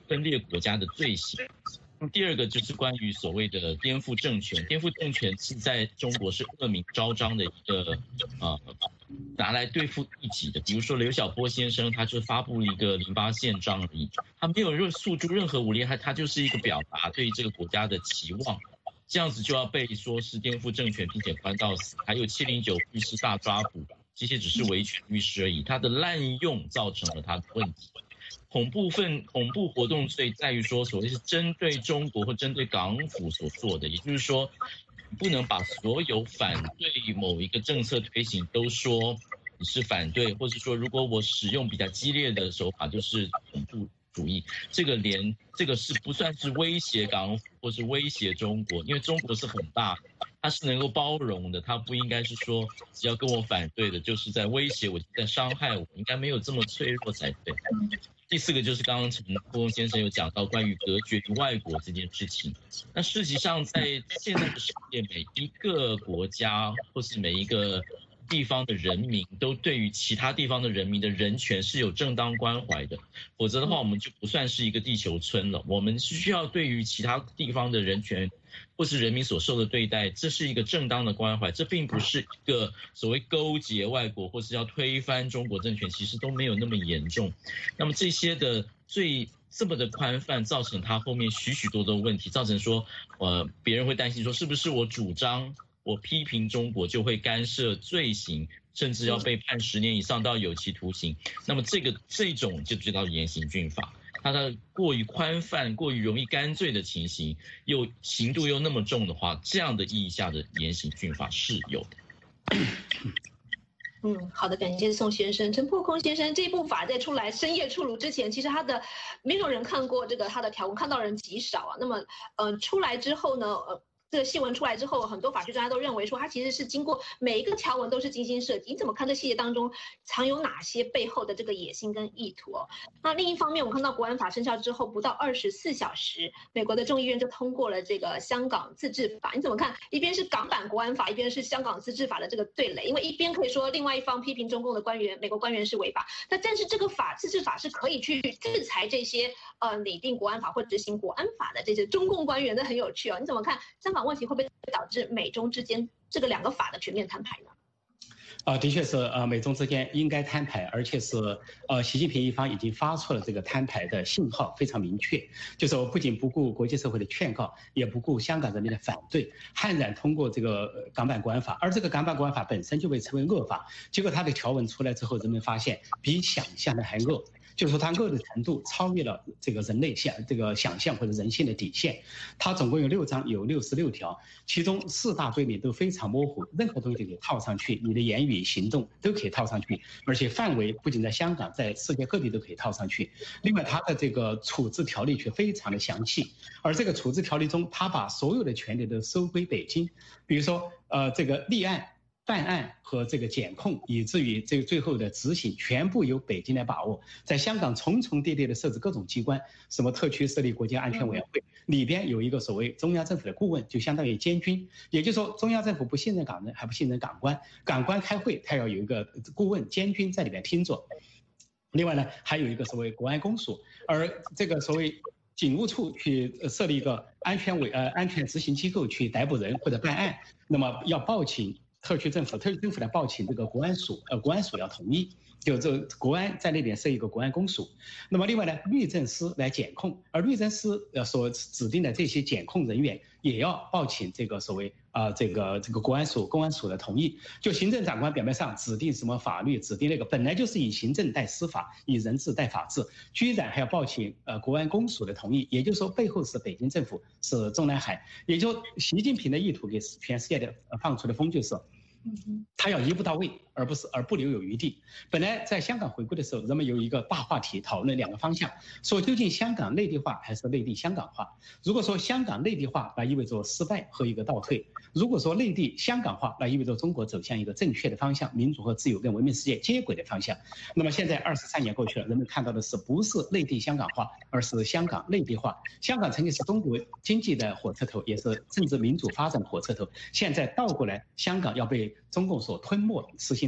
分裂国家的罪行。第二个就是关于所谓的颠覆政权，颠覆政权是在中国是恶名昭彰的一个拿来对付异己的。比如说刘晓波先生，他就发布一个08宪章而已，他没有诉诸任何武力，他就是一个表达对这个国家的期望，这样子就要被说是颠覆政权并且关到死。还有709律师大抓捕，这些只是维权律师而已，他的滥用造成了他的问题。恐怖活动罪在于说，所谓是针对中国或针对港府所做的，也就是说，不能把所有反对某一个政策推行都说你是反对，或是说如果我使用比较激烈的手法就是恐怖主义，这个是不算是威胁港府或是威胁中国，因为中国是很大，它是能够包容的，它不应该是说只要跟我反对的就是在威胁我，在伤害我，应该没有这么脆弱才对。第四个就是刚刚陈富翁先生有讲到关于隔绝于外国这件事情。那事实上，在现在的世界，每一个国家或是每一个地方的人民，都对于其他地方的人民的人权是有正当关怀的。否则的话，我们就不算是一个地球村了。我们需要对于其他地方的人权或是人民所受的对待，这是一个正当的关怀，这并不是一个所谓勾结外国或是要推翻中国政权，其实都没有那么严重。那么这些的这么的宽泛，造成他后面许多的问题，造成说别人会担心说，是不是我主张我批评中国就会干涉罪行，甚至要被判10年以上到有期徒刑？那么这种就叫严刑峻法。它的过于宽泛、过于容易干罪的情形，刑度又那么重的话，这样的意义下的严刑峻法是有的。 好的，感谢宋先生。陈破空先生，这部法在出来深夜出炉之前，其实没有人看过他的条文，看到人极少啊。那么出来之后呢，这个新闻出来之后，很多法学专家都认为说，它其实是经过每一个条文都是精心设计。你怎么看这细节当中藏有哪些背后的这个野心跟意图？那另一方面，我们看到国安法生效之后不到24小时，美国的众议院就通过了这个香港自治法。你怎么看？一边是港版国安法，一边是香港自治法的这个对垒。因为一边可以说另外一方批评中共的美国官员是违法，但是这个自治法是可以去制裁这些拟定国安法或执行国安法的这些中共官员，这很有趣哦。你怎么看香港问题会不会导致美中之间这个2个法的全面摊牌呢？ 的确是美中之间应该摊牌，而且是习近平一方已经发出了这个摊牌的信号，非常明确，就是我不仅不顾国际社会的劝告，也不顾香港人民的反对，悍然通过这个港版国安法。而这个港版国安法本身就被称为恶法，结果它的条文出来之后，人们发现比想象的还恶。就是说它恶的程度超越了这个人类这个想象或者人性的底线。它总共有6章，有66条，其中4大罪名都非常模糊，任何东西可以套上去，你的言语行动都可以套上去，而且范围不仅在香港，在世界各地都可以套上去。另外，它的这个处置条例却非常的详细，而这个处置条例中，它把所有的权利都收归北京，比如说这个立案、办案和这个检控，以至于这个最后的执行，全部由北京来把握。在香港重重叠叠的设置各种机关，什么特区设立国家安全委员会，里边有一个所谓中央政府的顾问，就相当于监军。也就是说，中央政府不信任港人，还不信任港官，港官开会，他要有一个顾问监军在里边听着。另外呢，还有一个所谓国安公署，而这个所谓警务处去设立一个安全执行机构去逮捕人或者办案，那么要报请特区政府来报请这个国安署要同意，就这国安在那边设一个国安公署。那么另外呢，律政司来检控，而律政司所指定的这些检控人员也要报请这个所谓这个公安署的同意。就行政长官表面上指定什么法律，指定那个本来就是以行政代司法，以人治代法治，居然还要报请国安公署的同意。也就是说，背后是北京政府，是中南海。也就习近平的意图给全世界的放出的风就是，他要一步到位，而不留有余地。本来在香港回归的时候，人们有一个大话题讨论2个方向，说究竟香港内地化还是内地香港化。如果说香港内地化，那意味着失败和一个倒退；如果说内地香港化，那意味着中国走向一个正确的方向，民主和自由跟文明世界接轨的方向。那么现在23年过去了，人们看到的是不是内地香港化，而是香港内地化。香港曾经是中国经济的火车头，也是政治民主发展的火车头，现在倒过来，香港要被中共所吞没，实行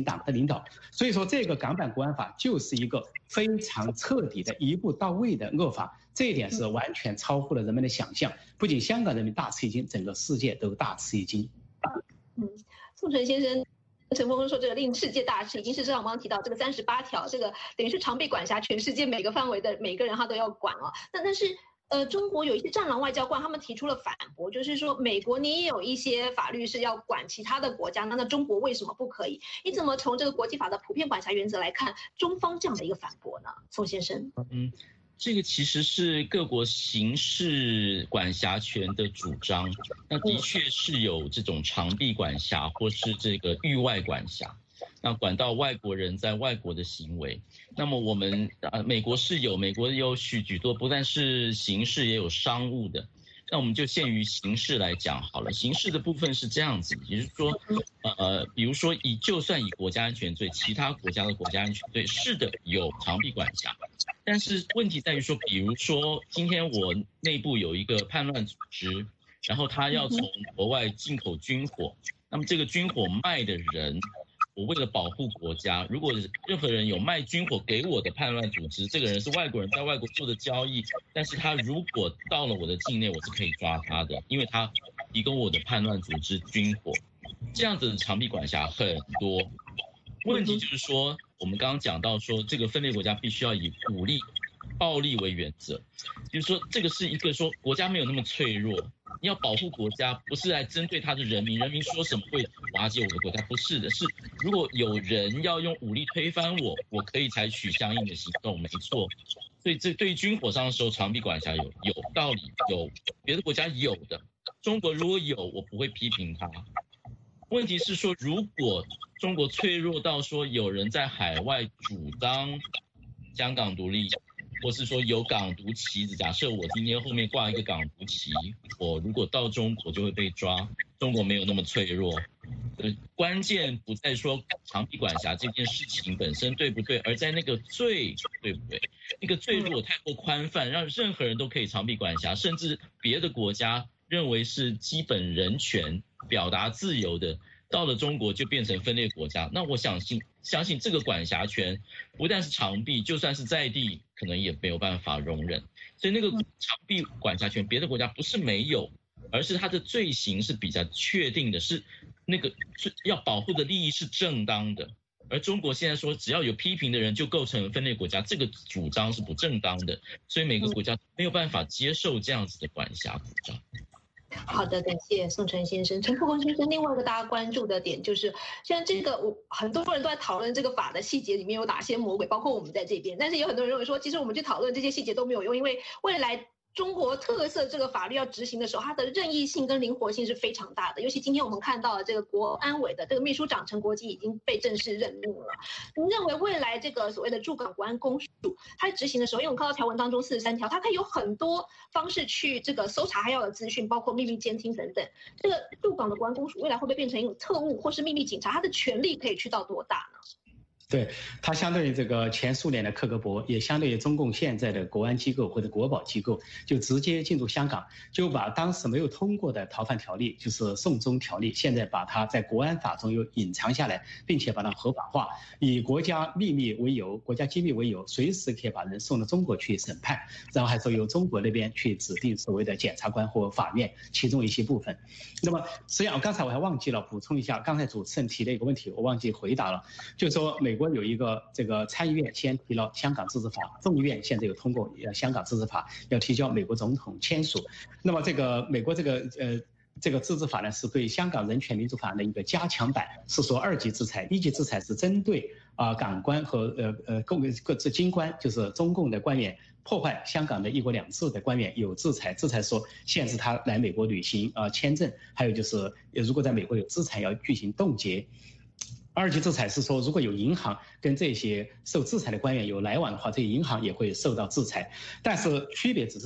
行党的领导。所以说，这个港版国安法就是一个非常彻底的、一步到位的恶法，这一点是完全超乎了人们的想象。不仅香港人民大吃一惊，整个世界都大吃一惊。 宋晨先生。陈峰说：“这个令世界大吃，已经是上刚刚提到这个38条，这个等于是常被管辖全世界每个范围的每个人他都要管啊。但是中国有一些战狼外交官，他们提出了反驳，就是说美国你也有一些法律是要管其他的国家，那中国为什么不可以？你怎么从这个国际法的普遍管辖原则来看中方这样的一个反驳呢？”宋先生。 这个其实是各国刑事管辖权的主张，那的确是有这种长臂管辖或是这个域外管辖，那管到外国人在外国的行为。那么我们美国有许多，不但是刑事也有商务的。那我们就限于刑事来讲好了。刑事的部分是这样子，也就是说，比如说就算以国家安全罪，其他国家的国家安全罪是的有长臂管辖，但是问题在于说，比如说今天我内部有一个叛乱组织，然后他要从国外进口军火，那么这个军火卖的人，我为了保护国家，如果任何人有卖军火给我的叛乱组织，这个人是外国人在外国做的交易，但是他如果到了我的境内，我是可以抓他的，因为他提供我的叛乱组织军火。这样子的长臂管辖很多。问题就是说，我们刚刚讲到说，这个分裂国家必须要以武力、暴力为原则，就是说这个是一个说国家没有那么脆弱。你要保护国家，不是来针对他的人民，人民说什么会瓦解我的国家，不是的，是如果有人要用武力推翻我，我可以采取相应的行动，没错。所以这对于军火商的时候，长臂管辖有道理，有别的国家有的，中国如果有，我不会批评他。问题是说，如果中国脆弱到说有人在海外主张香港独立，或是说有港独旗子，假设我今天后面挂一个港独旗，我如果到中国就会被抓。中国没有那么脆弱，关键不在说长臂管辖这件事情本身对不对，而在那个罪对不对？那个罪如果太过宽泛，让任何人都可以长臂管辖，甚至别的国家认为是基本人权、表达自由的，到了中国就变成分裂国家。那我相信这个管辖权不但是长臂，就算是在地可能也没有办法容忍。所以那个长臂管辖权别的国家不是没有，而是它的罪行是比较确定的，是那个要保护的利益是正当的。而中国现在说只要有批评的人就构成分裂国家，这个主张是不正当的，所以每个国家没有办法接受这样子的管辖主张。 好的，感谢宋晨先生。陈富光先生，另外一个大家关注的点就是，现在这个很多人都在讨论这个法的细节里面有哪些魔鬼，包括我们在这边。但是有很多人认为说，其实我们去讨论这些细节都没有用，因为未来中国特色这个法律要执行的时候，它的任意性跟灵活性是非常大的。尤其今天我们看到了这个国安委的这个秘书长陈国基已经被正式任命了。您认为未来这个所谓的驻港国安公署，它执行的时候，因为我们看到条文当中43条，它可以有很多方式去这个搜查还要的资讯，包括秘密监听等等。这个驻港的国安公署未来会不会变成一种特务或是秘密警察？它的权力可以去到多大呢？ 对，它相对于这个前苏联的克格勃，也相对于中共现在的国安机构或者国保机构，就直接进入香港，就把当时没有通过的逃犯条例，就是送中条例，现在把它在国安法中又隐藏下来，并且把它合法化，以国家秘密为由、国家机密为由，随时可以把人送到中国去审判，然后还说由中国那边去指定所谓的检察官或法院其中一些部分。那么实际上刚才我还忘记了补充一下，刚才主持人提了一个问题，我忘记回答了，就是说美国有一个这个参议院先提了香港自治法，众议院现在有通过香港自治法，要提交美国总统签署。那么这个美国这个自治法呢，是对香港人权民主法案的一个加强版，是说2级制裁，1级制裁是针对港官和各自京官，就是中共的官员破坏香港的1国2制的官员有制裁，说限制他来美国旅行签证，还有就是如果在美国有资产要进行冻结。2级制裁是说，如果有银行跟这些受制裁的官员有来往的话，这些银行也会受到制裁。但是区别只是说，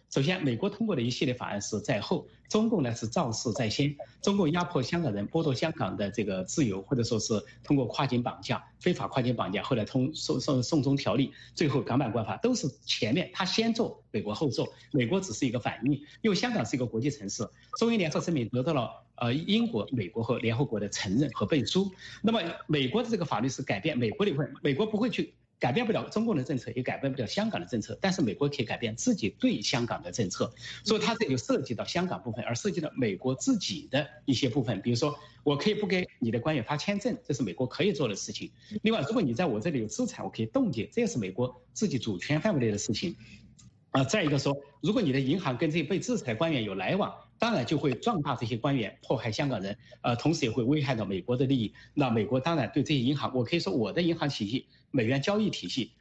首先，美国通过的一系列法案是在后，中共呢是肇事在先。中共压迫香港人，剥夺香港的这个自由，或者说是通过跨境绑架、非法跨境绑架，后来送中条例，最后港版国安法都是前面他先做，美国后做，美国只是一个反应。因为香港是一个国际城市，中英联合声明得到了英国、美国和联合国的承认和背书。那么美国的这个法律是改变美国的一部分，美国不会去。改变不了中共的政策，也改变不了香港的政策，但是美国可以改变自己对香港的政策，所以它这就涉及到香港部分，而涉及到美国自己的一些部分，比如说我可以不给你的官员发签证，这是美国可以做的事情。另外，如果你在我这里有资产，我可以冻结，这也是美国自己主权范围内的事情。再一个说，如果你的银行跟这些被制裁官员有来往，当然就会壮大这些官员迫害香港人，同时也会危害到美国的利益。那美国当然对这些银行，我可以说我的银行体系、美元交易体系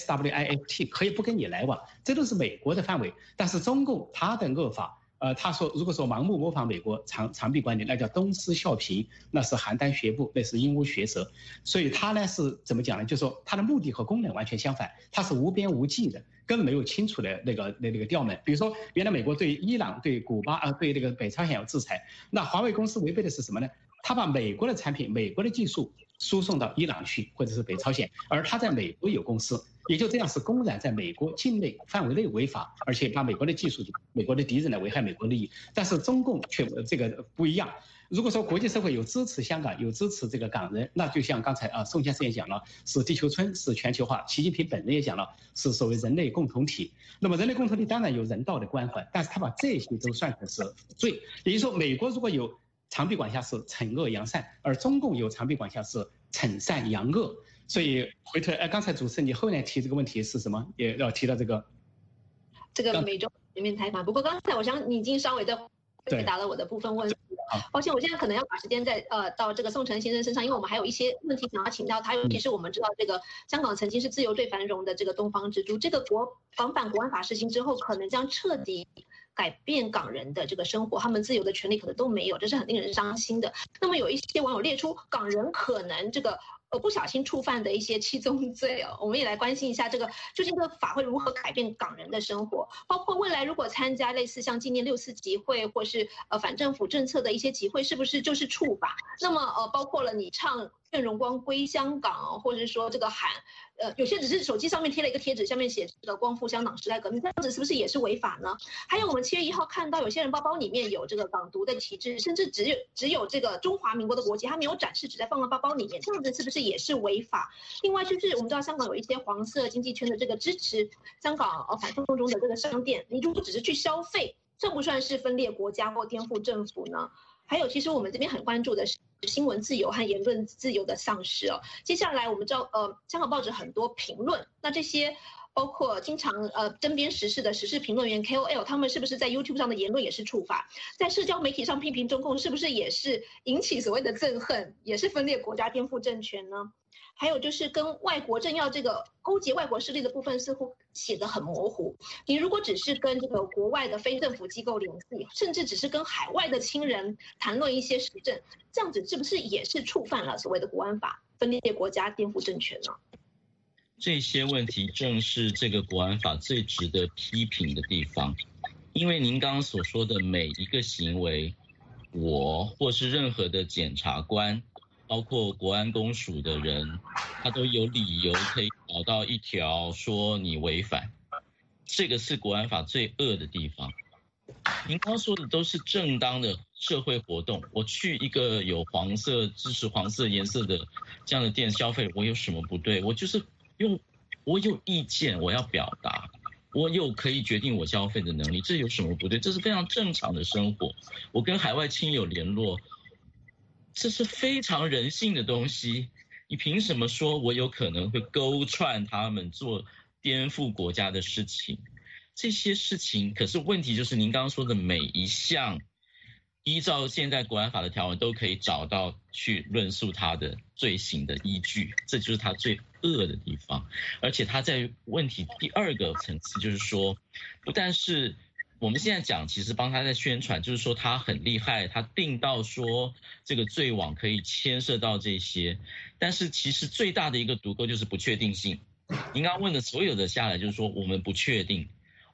SWIFT 可以不跟你来往，这都是美国的范围。但是中共他的恶法，他说如果说盲目模仿美国长臂管理，那叫东施效颦，那是邯郸学步，那是鹦鹉学舌。所以他呢是怎么讲呢？就是说他的目的和功能完全相反，他是无边无际的。根本没有清楚的那个调门，比如说原来美国对伊朗、对古巴、对这个北朝鲜有制裁，那华为公司违背的是什么呢？他把美国的产品、美国的技术输送到伊朗去，或者是北朝鲜，而他在美国有公司，也就这样是公然在美国境内范围内违法，而且把美国的技术、美国的敌人来危害美国利益。但是中共却这个不一样。如果说国际社会有支持香港，有支持这个港人，那就像刚才宋先生也讲了，是地球村，是全球化。习近平本人也讲了，是所谓人类共同体。那么人类共同体当然有人道的关怀，但是他把这些都算成是罪。也就是说，美国如果有长臂管辖是惩恶扬善，而中共有长臂管辖是惩善扬恶。所以回头刚才主持人你后面提这个问题是什么？也要提到这个美中全面开放。不过刚才我想你已经稍微的回答了我的部分问题。抱歉，我现在可能要把时间再到这个宋晨先生身上，因为我们还有一些问题想要请教他。尤其是我们知道这个香港曾经是自由最繁荣的这个东方之珠，这个港版国安法实行之后，可能将彻底改变港人的这个生活，他们自由的权利可能都没有，这是很令人伤心的。那么有一些网友列出港人可能这个不小心触犯的一些七宗罪哦，我们也来关心一下这个究竟这个法会如何改变港人的生活，包括未来如果参加类似像纪念6·4集会或是反政府政策的一些集会，是不是就是触法？那么包括了你唱愿荣光归香港，或者是说这个喊有些只是手机上面贴了一个贴纸，下面写这个光复香港时代革命，这样子是不是也是违法呢？还有我们7月1号看到有些人包包里面有这个港独的旗帜，甚至只有这个中华民国的国旗，他没有展示，只在放到包包里面，这样子是不是也是违法？另外就是我们知道香港有一些黄色经济圈的这个支持香港反送中的这个商店，你如果只是去消费，算不算是分裂国家或颠覆政府呢？还有，其实我们这边很关注的是新闻自由和言论自由的丧失哦。接下来我们知道，香港报纸很多评论，那这些包括经常针砭时事的时事评论员 KOL， 他们是不是在 YouTube 上的言论也是触法？在社交媒体上批评中共，是不是也是引起所谓的憎恨，也是分裂国家、颠覆政权呢？还有就是跟外国政要这个勾结外国势力的部分似乎写得很模糊。你如果只是跟这个国外的非政府机构联系，甚至只是跟海外的亲人谈论一些时政，这样子是不是也是触犯了所谓的国安法，分裂国家、颠覆政权呢？ 这些问题正是这个国安法最值得批评的地方，因为您刚刚所说的每一个行为，我或是任何的检察官，包括国安公署的人，他都有理由可以找到一条说你违反，这个是国安法最恶的地方。您刚说的都是正当的社会活动，我去一个有黄色支持黄色颜色的这样的店消费，我有什么不对？我就是我有意见，我要表达，我有可以决定我消费的能力，这有什么不对？这是非常正常的生活。我跟海外亲友联络，这是非常人性的东西，你凭什么说我有可能会勾串他们做颠覆国家的事情？这些事情，可是问题就是您刚刚说的每一项，依照现在国安法的条文都可以找到去论述他的罪行的依据，这就是他最恶的地方。而且他在问题第二个层次，就是说，不但是我们现在讲，其实帮他在宣传，就是说他很厉害，他定到说这个罪网可以牵涉到这些，但是其实最大的一个毒钩就是不确定性。您刚刚问的所有的下来，就是说我们不确定，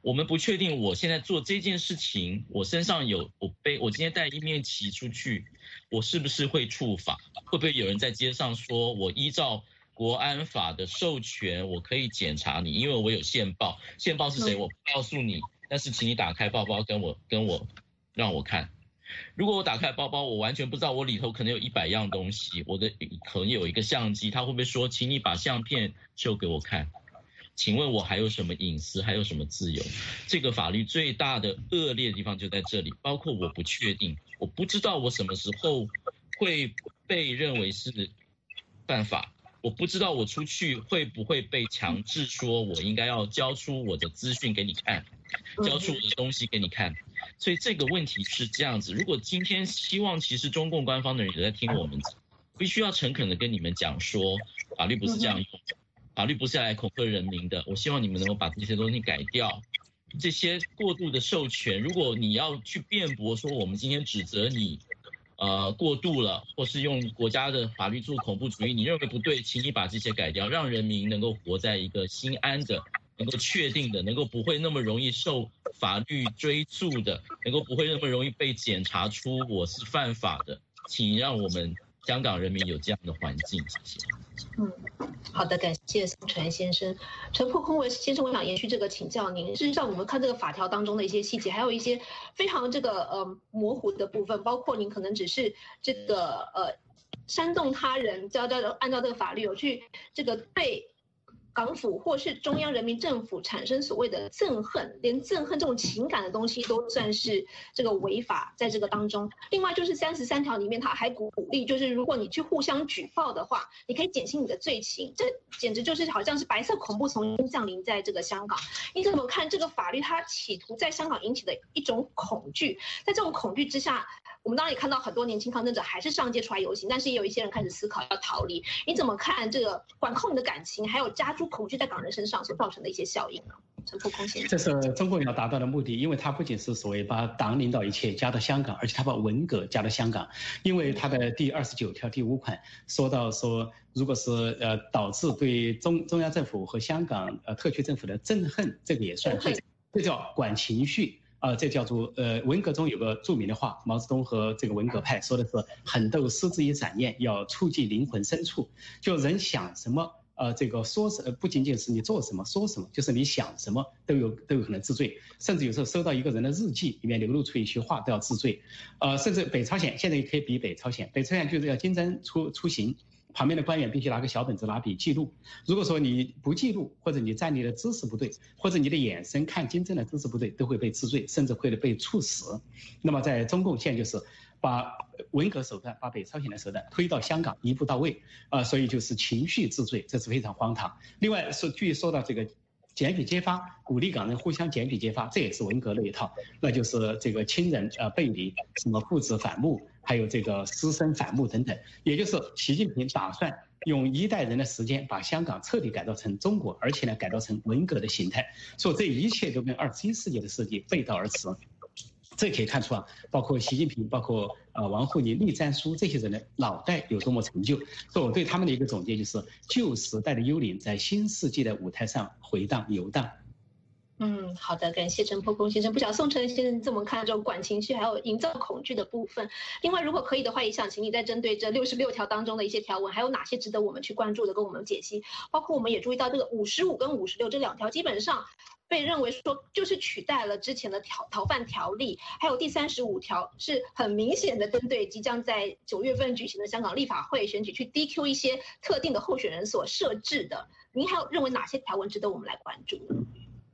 我们不确定我现在做这件事情，我身上我今天带一面旗出去，我是不是会触法？会不会有人在街上说我依照国安法的授权，我可以检查你，因为我有线报，线报是谁我不告诉你，但是请你打开包包跟我让我看。如果我打开包包，我完全不知道我里头可能有100样东西，可能有一个相机，他会不会说，请你把相片秀给我看？请问我还有什么隐私，还有什么自由？这个法律最大的恶劣的地方就在这里，包括我不确定，我不知道我什么时候会被认为是犯法，我不知道我出去会不会被强制说我应该要交出我的资讯给你看，交出我的东西给你看。所以这个问题是这样子，如果今天希望其实中共官方的人也在听我们，必须要诚恳的跟你们讲说，法律不是这样用，法律不是来恐吓人民的，我希望你们能够把这些东西改掉。这些过度的授权，如果你要去辩驳说我们今天指责你过度了，或是用国家的法律做恐怖主义，你认为不对，请你把这些改掉，让人民能够活在一个心安的，能够确定的，能够不会那么容易受法律追诉的，能够不会那么容易被检查出我是犯法的，请让我们香港人民有这样的环境，谢谢。 好的，感谢宋晨先生。陈破空先生，我想延续这个请教您。事实上，我们看这个法条当中的一些细节，还有一些非常模糊的部分，包括您可能只是煽动他人，按照这个法律去对港府或是中央人民政府产生所谓的憎恨，连憎恨这种情感的东西都算是违法在这个当中。另外就是33条里面，他还鼓励，就是如果你去互相举报的话，你可以减轻你的罪情。这简直就是好像是白色恐怖重新降临在这个香港。你怎么看这个法律？它企图在香港引起的一种恐惧，在这种恐惧之下，我们当然也看到很多年轻抗争者还是上街出来游行，但是也有一些人开始思考要逃离。你怎么看这个管控你的感情，还有加诸恐惧在港人身上所造成的一些效应呢？陈破空先生， 这是中共要达到的目的，因为他不仅是所谓把党领导一切加到香港，而且他把文革加到香港，因为他的第29条第5款说到说，如果是导致对中央政府和香港特区政府的憎恨，这个也算罪，这叫管情绪。这叫做文革中有个著名的话，毛泽东和这个文革派说的是“狠斗狮子以展燕，要触及灵魂深处”，就人想什么，这个说不仅仅是你做什么说什么，就是你想什么都有可能治罪，甚至有时候收到一个人的日记里面流露出一些话都要治罪，甚至北朝鲜现在也可以比北朝鲜就是要金针出行。旁边的官员必须拿个小本子拿笔记录，如果说你不记录，或者你站立的姿势不对，或者你的眼神看金正的姿势不对，都会被治罪，甚至会被处死。那么在中共现在就是把文革手段，把北朝鲜的手段推到香港一步到位，所以就是情绪治罪，这是非常荒唐。另外说到这个检举揭发，鼓励港人互相检举揭发，这也是文革的一套，那就是这个亲人背离，什么父子反目，还有这个师生反目等等，也就是习近平打算用一代人的时间把香港彻底改造成中国，而且呢改造成文革的形态，所以这一切都跟21世纪的设计背道而驰。这可以看出包括习近平，包括王沪宁、栗战书这些人的脑袋有多么陈旧。所以我对他们的一个总结就是：旧时代的幽灵在新世纪的舞台上回荡游荡。 好的，感谢陈破空先生。不晓得宋晨先生怎么看这种管情绪还有营造恐惧的部分？另外，如果可以的话，也想请你再针对这66条当中的一些条文，还有哪些值得我们去关注的，跟我们解析。包括我们也注意到这个55跟56这2条，基本上被认为说就是取代了之前的逃犯条例，还有第35条是很明显的针对即将在9月份举行的香港立法会选举去 DQ 一些特定的候选人所设置的。您还有认为哪些条文值得我们来关注呢？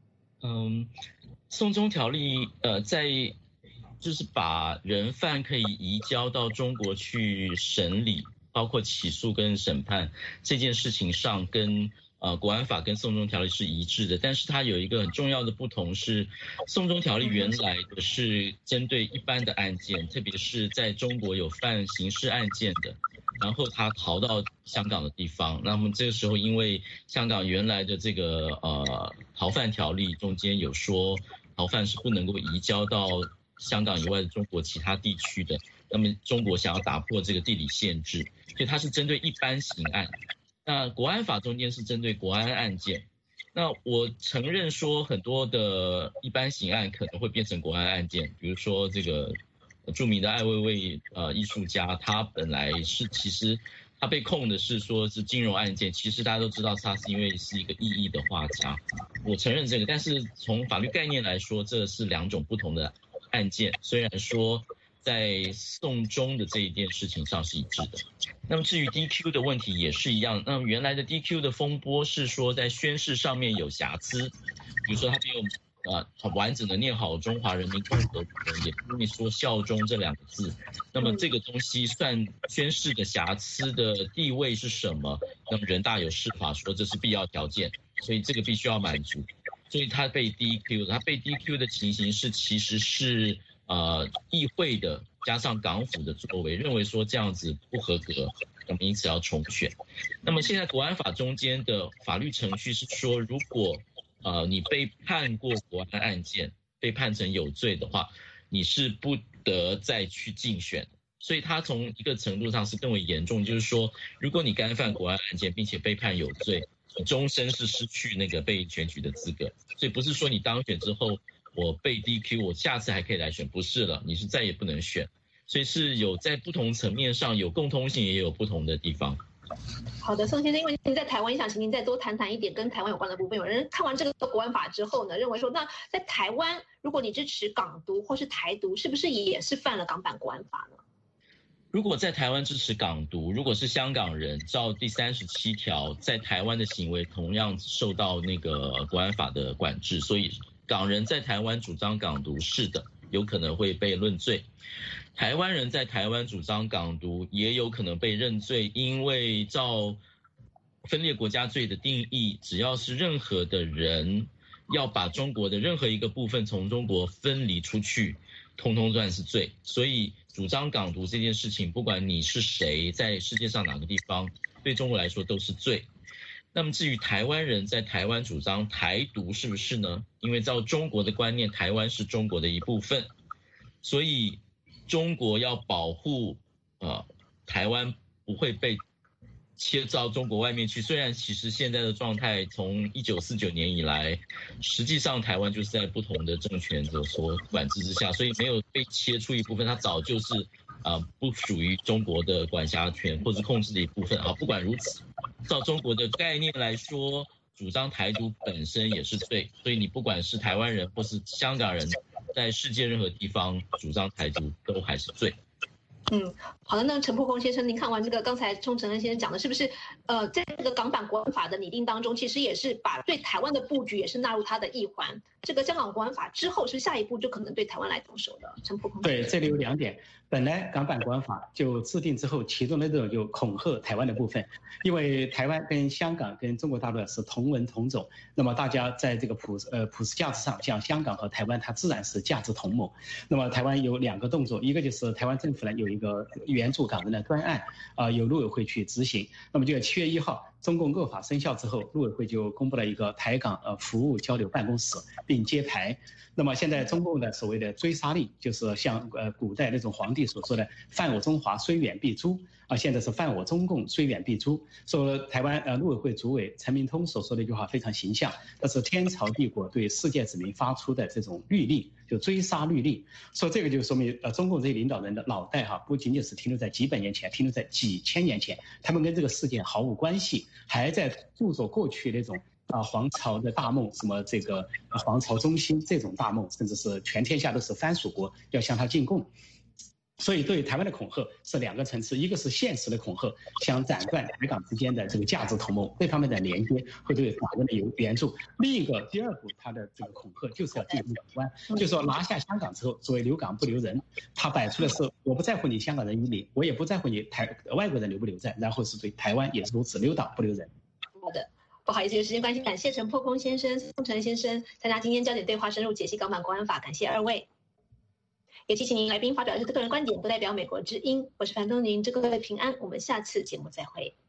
送中条例就是把人犯可以移交到中国去审理，包括起诉跟审判这件事情上，跟国安法跟送中条例是一致的，但是它有一个很重要的不同是，送中条例原来的是针对一般的案件，特别是在中国有犯刑事案件的，然后他逃到香港的地方，那么这个时候因为香港原来的这个逃犯条例中间有说逃犯是不能够移交到香港以外的中国其他地区的，那么中国想要打破这个地理限制，所以它是针对一般刑案。那国安法中间是针对国安案件， 那我承认说，很多的一般刑案可能会变成国安案件，比如说这个著名的艾未未艺术家，他本来是其实他被控的是说是金融案件，其实大家都知道他是因为是一个异议的画家，我承认这个，但是从法律概念来说，这是2种不同的案件，虽然说在送中的这一件事情上是一致的。那么至于 DQ 的问题也是一样，那么原来的 DQ 的风波是说在宣誓上面有瑕疵，比如说他没有很完整的念好中华人民共和国，也不会说效忠这2个字，那么这个东西算宣誓的瑕疵的地位是什么？那么人大有释法说这是必要条件，所以这个必须要满足，所以他被 DQ， 他被 DQ 的情形是其实是议会的加上港府的作为，认为说这样子不合格，那么因此要重选。那么现在国安法中间的法律程序是说，如果你被判过国安案件，被判成有罪的话，你是不得再去竞选的。所以它从一个程度上是更为严重，就是说，如果你干犯国安案件，并且被判有罪，你终身是失去那个被选举的资格。所以不是说你当选之后，我被 DQ， 我下次还可以来选，不是了，你是再也不能选。所以是有在不同层面上有共通性，也有不同的地方。 好的，宋先生，因为您在台湾，也想请您再多谈谈一点跟台湾有关的部分。有人看完这个国安法之后呢，认为说，那在台湾，如果你支持港独或是台独，是不是也是犯了港版国安法呢？ 如果在台湾支持港独，如果是香港人，照第37条，在台湾的行为同样受到那个国安法的管制，所以港人在台湾主张港独是的，有可能会被论罪。台湾人在台湾主张港独也有可能被认罪，因为照分裂国家罪的定义，只要是任何的人要把中国的任何一个部分从中国分离出去，通通算是罪。所以主张港独这件事情，不管你是谁，在世界上哪个地方，对中国来说都是罪。那么至于台湾人在台湾主张台独是不是呢？因为照中国的观念，台湾是中国的一部分，所以中国要保护台湾不会被切到中国外面去。虽然其实现在的状态从1949年以来，实际上台湾就是在不同的政权的所管制之下，所以没有被切出一部分，它早就是不属于中国的管辖权或是控制的一部分。不管如此，照中国的概念来说，主张台独本身也是罪，所以你不管是台湾人或是香港人，在世界任何地方主张台独都还是罪。 好的，那陈破空先生，您看完这个刚才钟承恩先生讲的，是不是在这个港版国安法的拟定当中，其实也是把对台湾的布局也是纳入它的一环？这个香港国安法之后，是不是下一步就可能对台湾来动手的？陈破空。 对，这里有2点。本来港版国安法就制定之后，其中的这种就恐吓台湾的部分，因为台湾跟香港跟中国大陆是同文同种，那么大家在这个普世价值上，像香港和台湾，它自然是价值同盟。那么台湾有2个动作，一个就是台湾政府呢有一个援助港人的专案，由陆委会去执行。那么就在7月1号，中共恶法生效之后，陆委会就公布了一个台港服务交流办公室，并揭牌。那么现在中共的所谓的追杀令，就是像古代那种皇帝所说的“犯我中华，虽远必诛”，现在是“犯我中共，虽远必诛”。说台湾陆委会主委陈明通所说的一句话非常形象，这是天朝帝国对世界子民发出的这种律令，就追杀律令。说这个就说明中共这些领导人的脑袋不仅仅是停留在几百年前，停留在几千年前，他们跟这个事件毫无关系，还在著作过去那种皇朝的大梦，什么这个皇朝中兴这种大梦，甚至是全天下都是藩属国要向他进贡。所以对台湾的恐吓是2个层次，一个是现实的恐吓，想斩断台港之间的这个价值同盟这方面的连接，会对法国的援助。另一个第2步，他的这个恐吓就是要进入港湾，就是说拿下香港之后，所谓留港不留人，他摆出的是我不在乎你香港人移民，我也不在乎你外国人留不留在，然后是对台湾也是如此，留党不留人。 好的。不好意思，有时间关系，感谢陈破空先生、宋承恩先生参加今天焦点对话，深入解析港版国安法，感谢2位。也提醒您，来宾发表的是个人观点，不代表美国之音。我是樊东宁，祝各位平安，我们下次节目再会。